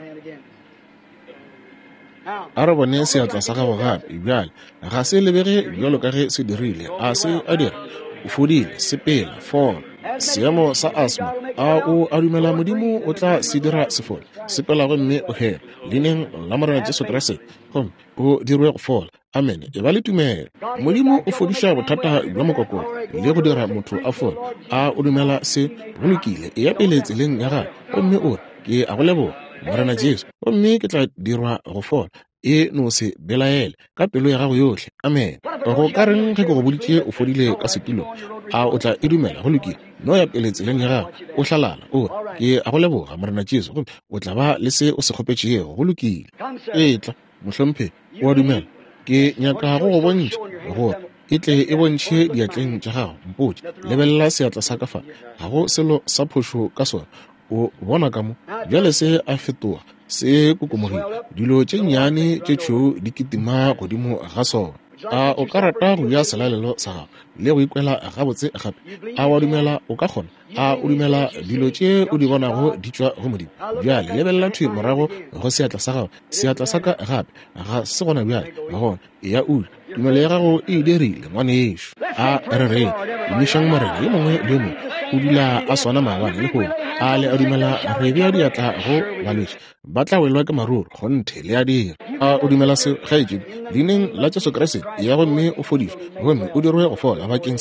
A re bone seatla sa gago gape bjale ga se lebege bjalo ka ge se dirile. A se a dira o fodile sepela fola. Seemo sa asthma, a o a dumela Modimo o tla se dira sefola sepela gomme o hela leineng la Morena Jesu Kriste gomme o dirwe go fola. Amen. E ba le tumelo. Modimo o fodiša bothata bja mokokolo le go dira motho a fola. A o dumela se go lokile. E ya pele tseleng ya gago gomme o re ke a go leboga Morena Jesu gomme ke tla dirwa go fola. E no se belaele ka pelo ya gago yohle. Amen. Go ka reng ge ke go boditše o fodile ka sekilo, a o tla e dumela go lokile? No ya pele tseleng ya gago o hlalala o ke a go leboga Morena Jesu gomme o tla ba le se o se kgopetšego go lokile. Etla mohlomphegi o a dumela, ke nyaka go bontšha gore e tle e bontšhe diatleng tša gago mpotše. Lebelela seatla sa ka fa, ga go selo sa phošo ka sona. O bona ka mo bjale se a fetoga se kokomogile, dilo tše nnyane tše tšhou di kitima godimo ga sona. A o ka rata go ya selalelo sa gago le go ikwela gabotse gape? A wa dumela o ka kgona? A o dumela dilo tše o di bonago di tšwa go Modimo? Bjale lebelela thwe morago go seatla sa gago. Seatla sa ka gape ga se gona bjale gona e ya ula. Tumelo ya gago e dirile ngwane yešo. A re re emišang Morena ye mongwe le mongwe o dula a swana maabane le kgone. A le a dumela re bea diatla go balwetši ba tla welwa ke maruru gonthe le a dira. A o dumela se kgaetšedi leineng la Jesu Kriste ya gomme o fodišwe gomme o dirwe go fola bakeng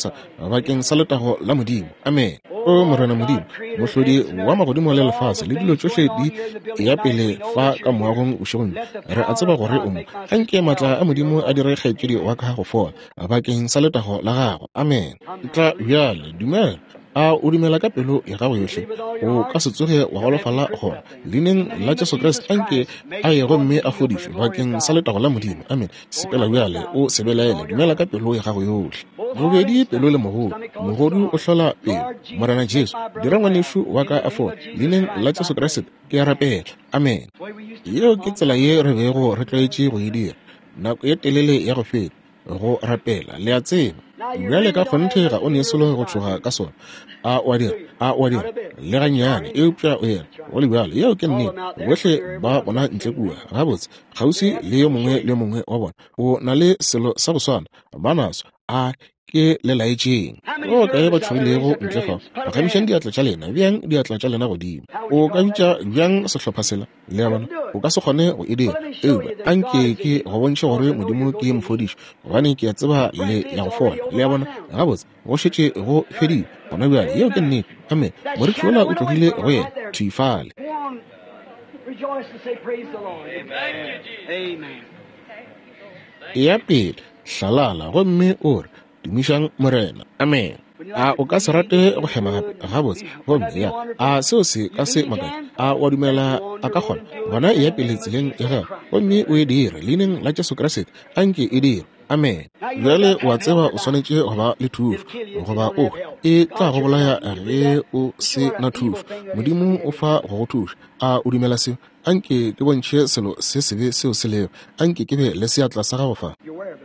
sa letago la Modimo. Amen. O Morena Modimo mohlodi wa magodimo le lefase le dilo tšohle di ya pele fa ka moagong bošegong, re a tseba gore o mo anke maatla a Modimo a dire kgaetšedi wa ka go fola bakeng sa letago la gago. Amen. Tla bjale dumela. A o dumela ka pelo ya gago yohle o ka se tsoge wa golofala gona leineng la Jesu Kriste anke a ye gomme a fodišwe bakeng sa letago la Modimo. Amen. Sepela bjale o se belaele, dumela ka pelo ya gago yohle. Bobedi pelo le mogodu o hlola pelo. Morena Jesu dira ngwanešo wa ka a fola leineng la Jesu Kriste ke a rapela. Amen. Yeo ke tsela ye re bego re tlwaetše go e dira nako ye telele ya go feta. go rapela le a tseba bjale ka kgonthe ga o ne selo go tsoga ka sona a wa dira le ganyane e upša o yena go le bjale yeo ke nnete bohle ba bona ntle kua gabotse kgausi le yo mongwe wa bona o na le selo sa go swana ba naso a ke le laetšeng o ka e ba tshwilego ntle ga ba kgamišang diatla tša lena bjang diatla tša lena godimo o ka bitša bjang sehlopha sela le ya bona o ka se kgone go e dira euba anke ke go bontšha gore modimo ke mfodiši gobane ke a tseba le ya go fola le ya bona gabotse go šetše go fedile gona bjale yeo ke nnete amen moreki ola o tlogile go yena thuifale ya pele hlalala gomme o re dumišang morena amen a o ka se rate go hema gape gabotse gomme ya a seo se ka se makane a wa dumela a ka kgona gona e ya pele tseleng ya gago gomme o e dire leineng la Jesu Kriste anke e dire amen bjale wa tseba o swanetše go ba le thušo goba o e tla go bolaya ge o se na thušo modimo o fa go go thuša a o dumela seo anke ke bontšhe selo se sebe seo se leo anke ke be le seatla sa gago fa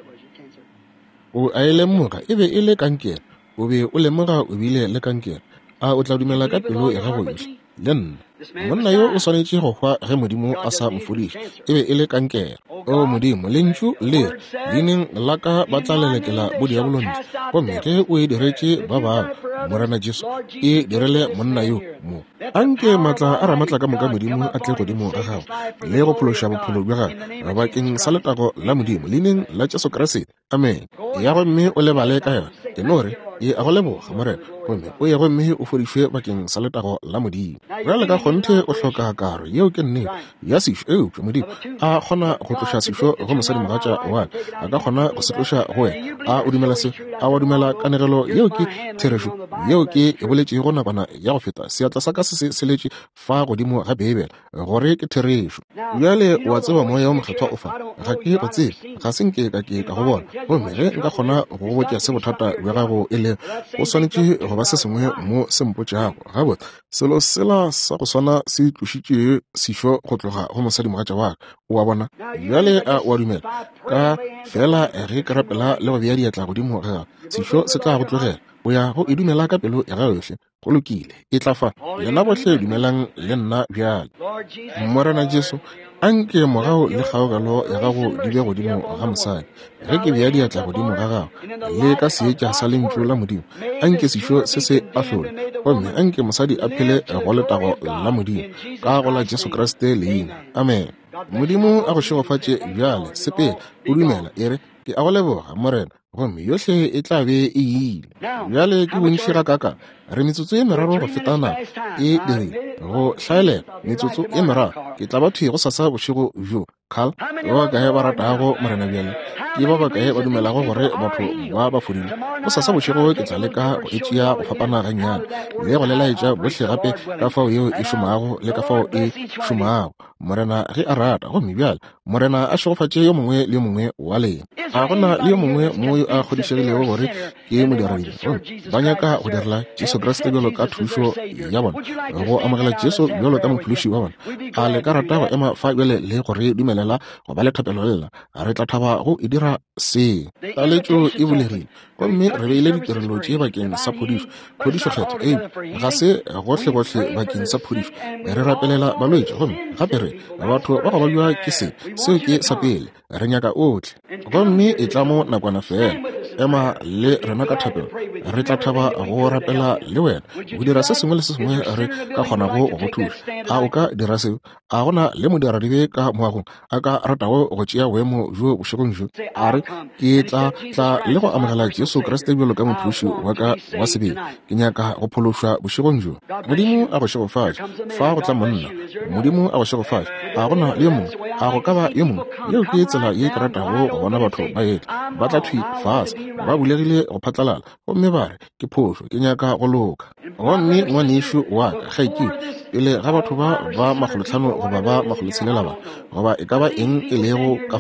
o a e lemoga e be e le kankere o be o lemoga o bile le kankere a o tla dumela ka pelo ya gago yotlhe le nna monna yo o swanetše go hwa ge modimo a sa mfodiše e be e le kankere o modimo lentšu le leineng la ka ba tla lelekela bodiabolontši gomme ge o e diretše ba bangwe morena Jesu e direle monna yo mo anke matla a ramatla ka moka modimo a tle godimo ga gago le go phološa bophelo bja gago bakeng sa letago la modimo leineng la Jesu Kriste amen ya gomme o lebale ka yona ke no re e a go leboga morena gomme o ye gomme o fodišwe bakeng sa letago la modimo bjale ka kgonthe o hloka karo yeo ke nnete ya sešo eupša modimo a kgona go tloša sešo go mosadi mogatša wane a ka kgona go se tloša go wena a o dumela se a wa dumela kanegelo yeo ke therešo yeo ke e boletšego nakwana ya go feta seatla sa ka se seletše fa godimo ga bebela gore ke therešo bjale wa tseba moya wa mokgethwa o fa ga ke go tsebe ga se nke ka ke ka go bona gomme ge nka kgona go botša se bothata bja gago e le o swanetše go ba se sengwe mo se mpotšago gabotse selo sela sa go swana se tlošitše sešo go tloga go mosadi mogatša wa o a bona bjale a wa dumela ka fela ge ke rapela le go bea diatla godimo ga sešo se tla go tlogela o ya go e dumela ka pelo ya gago yotlhe go lokile e tla fa yena botlhe dumelang le nna bjale morena Jesu anke morago le kgaogelo ya gago di be godimo ga mosadi ge ke bea diatla godimo ga gago le ka seetša sa lentšu la modimo anke sešo se se ahlole gomme anke mosadi a phele go letago la modimo ka go la Jesu Kriste leina amen modimo a go šegofatše bjale sepele o dumela e re ke a go leboga morena gomme yohle e tla be e ile bjale ke bontši ga kaka re metsotso e meraro go fetana e dirile go hlaelela metsotso e meraro ke tla batho go sasa bošego jo Carl ba kae ba ratago morena bjale ke ba kae ba dumelago gore batho ba fodile go sasa bošego ke tla leka go etšea go fapana gannyane le go lelaetša bohle gape ka fao yeo e šomago le ka fao e šomago morena ge a rata gomme bjale morena a šegofatše yo mongwe le yo mongwe wa lena a gona le yo mongwe mo a kgodišegilego gore ke modiredi ba nyaka go direla Jesu Kriste bjalo ka thušo ya bona go amogela Jesu bjalo ka mophološi wa bona a le ka rata go ema fa bjale le gore dumelela go ba le thapelo lela re tla thaba go e dira se taletšo e bulegile gomme re beile ditirelo tše bakeng sa phodišo kgetho ga se gohle bakeng sa phodišo re rapelela balwetši gomme gape re batho ba gobalwa ke seo ke sa pele re nyaka otlhe gomme e tla mo nakwana fela ema le rena ka thapelo re tla thaba go rapela le wena go dira se sengwe le se sengwe re ka kgona go thuša a o ka dira seo a gona le modiradibe ka moagong a ka ratago go tšea boemo jo bošegong jo a re ke tla le go amogela Jesu Kriste bjalo ka mophološi wa ka wa sebele ke nyaka go phološwa bošegong jo modimo a go šegofatša fa go tla monna modimo a go šegofatša a gona le yo mongwe a go ka ba yo mongwe yeo ke tsela ye ke ratago go bona batho ba etla ba tla thwi fase ba bulegile go phatlalala gomme ba re ke phošo ke nyaka go loka gomme ngwanešo wa ka gaikile pele ga batho ba 500 goba ba 600 goba e ka ba eng e lego ka fa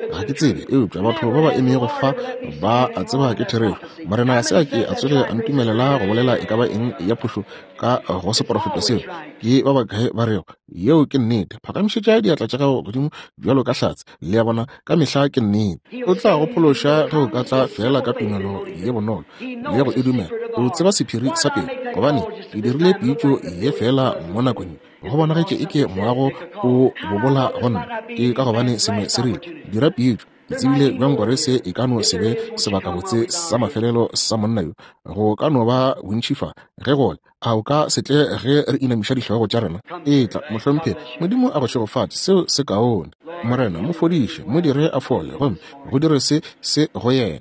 ga ke tsebe eupša batho ba ba eme go fa ba a tseba ke therešo marena se a ke a tswele a ntumelela go bolela e ka ba eng ya phošo ka go seporofeta seo ke ba bakae ba rego yeo ke nnete phakamišetša diatla tša gago godimo bjalo ka hlatse le ya bona ka mehla ke nnete o tla go phološa ge o ka tla fela ka tumelo ye bonolo le go e dumela o tseba sephiri sa pele gobane ke dirile pitšo ye fela mo nakong go bonagetse e ke moago o bobola gonna ke ka gobane sengwe se rile dira pitšo ke tsebile bjang gore se e ka no se be sebaka botse sa mafelelo sa monna yo go ka no ba bontšhifa ge gole a o ka setle ge re inamiša ditlhogo tša rena e tla mohlomphe modimo a go tšhegofatše seo se kaone morena mo fodiše mo dire a fole gomme go dire se go yena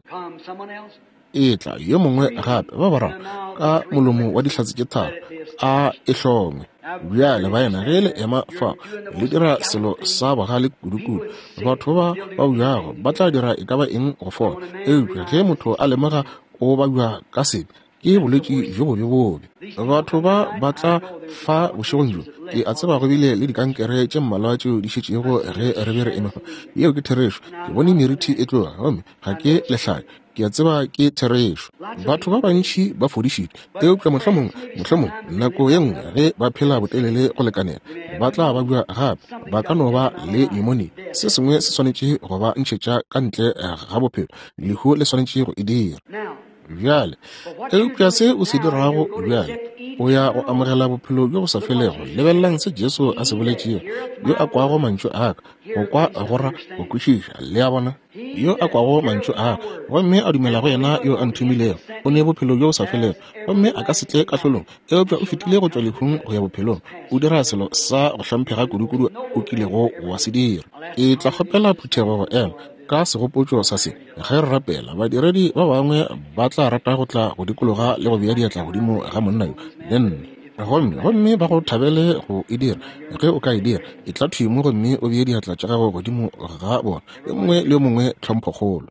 e tla yo mongwe gape ba bararo ka molomo wa dihlatse tše tharo a e hlongwe bjale ba yena ge le ema fa le dira selo sa bogale kudu-kudu batho ba bjago ba tla dira e ka ba eng go fola eupša ge motho a lemoga o ba bja ka sebe ke bolwetši jo bobe batho ba tla fa bošegong jo ke a tseba go bile le dikankere tše mmalwa tšeo di šetšego ge re be re emefa yeo ke therešo ke bone meriti e tloga gomme ga ke lehlayo ke a tseba ke therešo batho ba bantši ba fodišitše eupša mohlomong nako ye nngwe ge ba phela botelele go lekanela ba tla ba bua gape ba ka no ba le pneumonia se sengwe se swanetše go ba ntšhetša ka ntle ga bophelo lehu le swanetše go e dira bjale eupša se o se dirago bjale o ya go amogela bophelo bjo go sa felego lebelelang se Jesu a se boletšego yo a kwago mantšu aka go kwa a gora go kwešiša le a bona yo a kwago mantšu aka gomme a dumela go yena yo a nthomilego o ne bophelo bjo go sa felego gomme a ka setle ka hlolong eupša o fetile go tšwa lehung go ya bophelong o dira selo sa go hlamphega kudu-kudu o kilego wa se dira e tla kgopela phuthego go ema ka segopotšo sa se ge re rapela badiredi ba bangwe ba tla rata go tla go dikologa le go bea diatla godimo ga monna yo le nne gomme ba go thabele go e dira ge o ka e dira e tla thimo gomme o bee diatla tša gago godimo ga bona e mongwe le mongwe tlhomphokgolo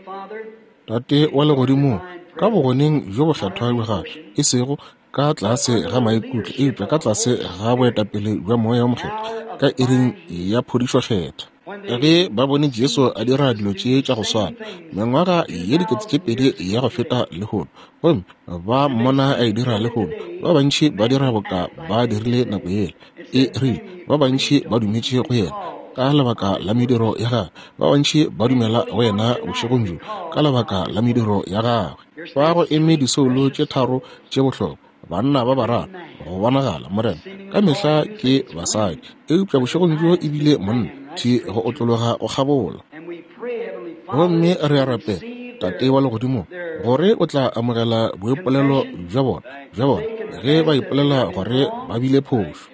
tate wa legodimo ka bogoneng jo bo kgethwa bja e sego ka tlase ga maikutlo eupša ka tlase ga boetapele bja moya o mokgetho ka iring ya phodišo kgetha ge ba bone Jesu a dira dilo tše tša go swana mengwaga ye dikete tše pedi ya go feta lehono gomme ba mmona a e dira lehono ba bantši ba dira boka ba dirile nako yele e rile ba bantši ba dumetše go yena ka lebaka la mediro ya gagwe ba bantši ba dumela go yena bošegong jo ka lebaka la mediro ya gagwe ba go eme disoulo tše tharo tše bohlokwa banna ba bararo go bonagala morena ka mehla ke basadi eupša bošegong jo ebile monna thi go otlologa go kgabola gomme re a rape tate wa legodimo gore o tla amogela boipolelo bja bona ge ba ipolela gore ba bile phošo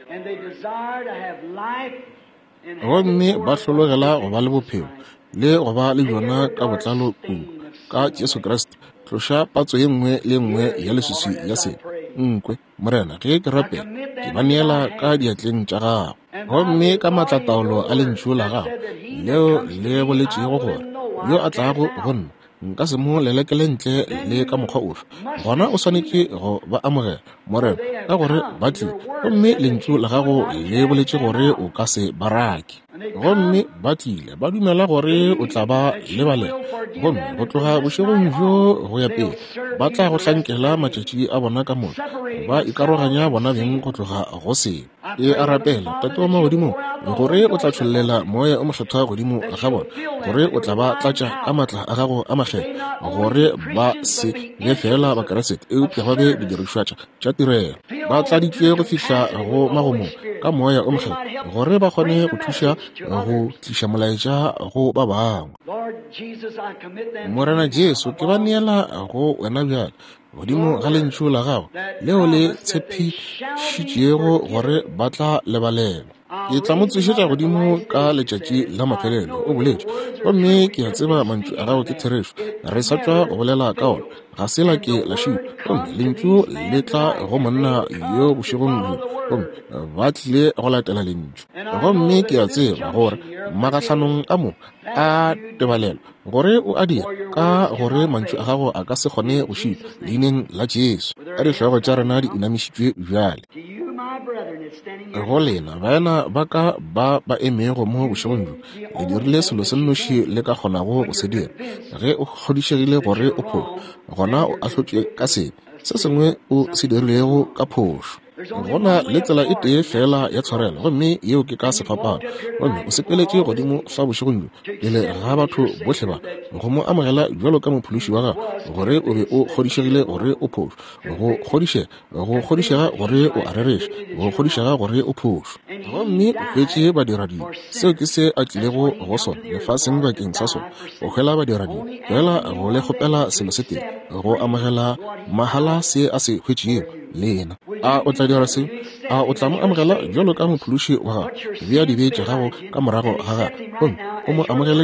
gomme ba hlologela go ba le bophelo le go ba le bjona ka botlalo kudu ka Jesu Kriste tloša patso ye nngwe le nngwe ya leswiswi ya sebe nkwe morena ge ke rapela ke ba neela ka diatleng tša gago gomme ka matlataolo a lentšu la gago leo le boletšego gore yo a tlago go nna nka se mo lelekele ntle le ka mokgwa ofe gona o swanetše go ba amogela morena ka gore ba tlile gomme lentšu la gago le boletše gore o ka se barake gomme ba tlile ba dumela gore o tla ba lebalela gomme go tloga bošegong bjo go ya pele ba tla go hlankela matšatši a bona ka mola ba ikaroganya bona beng go tloga go sebe e a rapela tate wa magodimo gore o tla tšholela moya o mokgethwa godimo ga bona gore o tla ba tlatša ka matla a gago a makgetho gore ba se be fela ba keresete eupša ba be didirišwa tša tirelo ba tladitšwe go fihla go magomong ka moya o mokgetho gore ba kgone go thuša go tliša molaetša go ba bangwe morena Jesu ke ba neela go wena bjale godimo ga lentšu la gago leo le tshepišitšego gore ba tla lebalela ke tla mo tsošetša godimo ka letšatši la mafelelo o boletše gomme ke a tseba mantšu a gago ke therešo re sa tšwa go bolela ka ona ga se la ke la šio gomme lentšu le tla go monna yo bošegong gomme ba tlile go latela lentšu gomme ke a tseba gore magatlhanong a mo a tebalelo gore o a dira ka gore mantšu a gago a ka se kgone go šio leineng la Jesu ka dihlogo tša rena di inamišitšwe bjale go lena baena ba ka ba emego mo bošegong jo le dirile selo se nnoši le ka kgonago go se dira ge o kgodišegile gore o pholo gona o ahlotšwe ka se sengwe o se dirilego ka phošo gona le tsela e tee fela ya tshwarelo gomme yeo ke ka sefapano gomme o sepeletše godimo fa bošegong jo pele ga batho botlhe ba go mo amogela jalo ka mophološi wa gago gore o be o kgodišegile gore o phošo go kgodišega gore o arereše go kgodišega gore o phošo gomme o hwetše badiradi seo ke se a tlilego go sona lefaseng bakeng sa sona go hwela badiradi fela go le kgopela selo se teng go amogela mahala se a se hwetšego lena a o tla dira se a o tla mo amogela jalo ka mophološi wa gago bea dibetše gago ka morago ga gago o mo amogele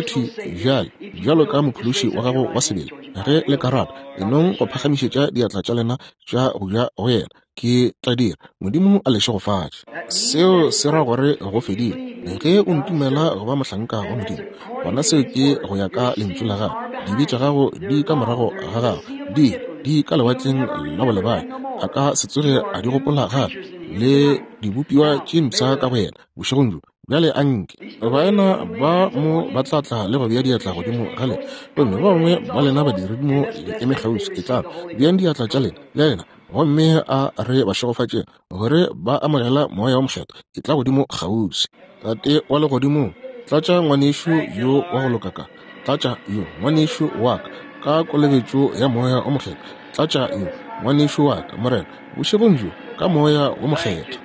jalo ka mophološi wa gago wa sebele ge le karata enong go phagamišetša diatla tša lena tša go ja go yena ke tla dira modimo a lešo go fatše seo se ra gore go fedile ge o ntumela go ba mohlanka wa modimo gona seo ke go ya ka lentswe la gago dibetše gago di ka morago ga gago di ka lewatleng la bolebae a ka se tsoge a di gopola gape le dibopiwa tše mpša ka wena bošegong jo bjale anke baena ba mo ba tlatla le go bea diatla godimo ga lena gomme ba bangwe ba lena ba diri mo le eme gausi ke tla beang diatla tša lena le lena gomme a re ba šegofatše gore ba amogela moya wa mokgetho e tla godimo gausi tate wa le godimo tlatša ngwanešo yo wa go lokaka tlatša yo ngwanešo wa ka kolebetšo ya moya wa mokgetho tlatša yo ngwanešo wa ka morena bošegong jo ka moya wa mokgetho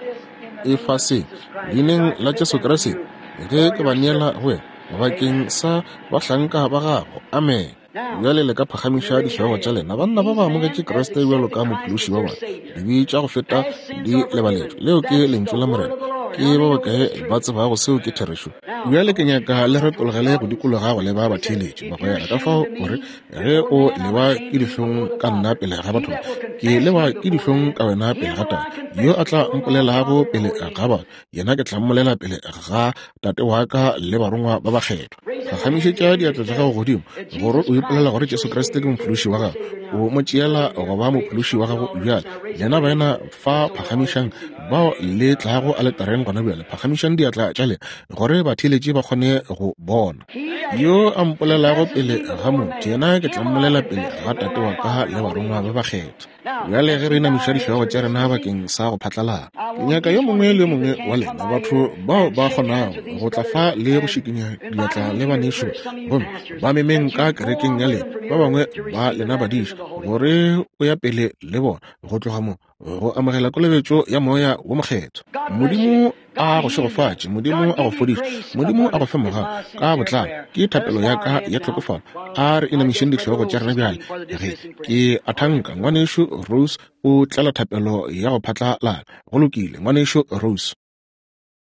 e fa se leineng la Jesu Kriste ge ke ba neela go wena bakeng sa bahlanka ba gago amen bjale le ka phagamiša dihloogo tša lena banna ba ba amogetše Kriste bjalo ka mophološi wa bona dibe tša go feta di lebaletšo leo ke lentswe la morena ke ba bakae ba tsebago seo ke therešo bjale ke nyaka le repologele go dikologago le ba batheeletši ba go yana ka fao gore ge o leba ke dihlong ka nna pele ga batho ke leba ke dihlong ka wena pele ga tate yo a tla mpolelago pele ga batho yena ke tla mmolela pele ga tate wa ka le barongwa ba bakgethwa phagamišetša diatla tša gago godimo gore o ipolela gore Jesu Kriste ke mophološi wa gago o mo tšeela go ba mophološi wa gago bjale yena baena fa phagamišang bao le tlago a le tareng gona bjale phagamišang diatla tša le gore batheeletši ba kgone go bona yo a mpolelago pele ga motho yena ke tla mmolela pele ga tate wa ka le barongwa ba bakgethwa bjale ge re inamiša dihloogo tša rena bakeng sa go phatlalala ke nyaka yo mongwe le mongwe wa lena batho bao ba kgonago go tla fa le go šikinya diatla le banešo gomme ba memeng ka kerekeng ya lena ba bangwe ba lena badiša gore o ya pele le bona go tloga mo go amogela kolebetšo ya moya wa mokgetho modimo a go šegofatše modimo a go fodiše modimo a go fe moga ka botlalo ke thapelo ya ka ya tlhokofalo a re inamišeng dihloogo tša rena bjale ge ke a thanka ngwanešo Rose o tlala thapelo ya go phatlalala go lokile ngwanešo Rose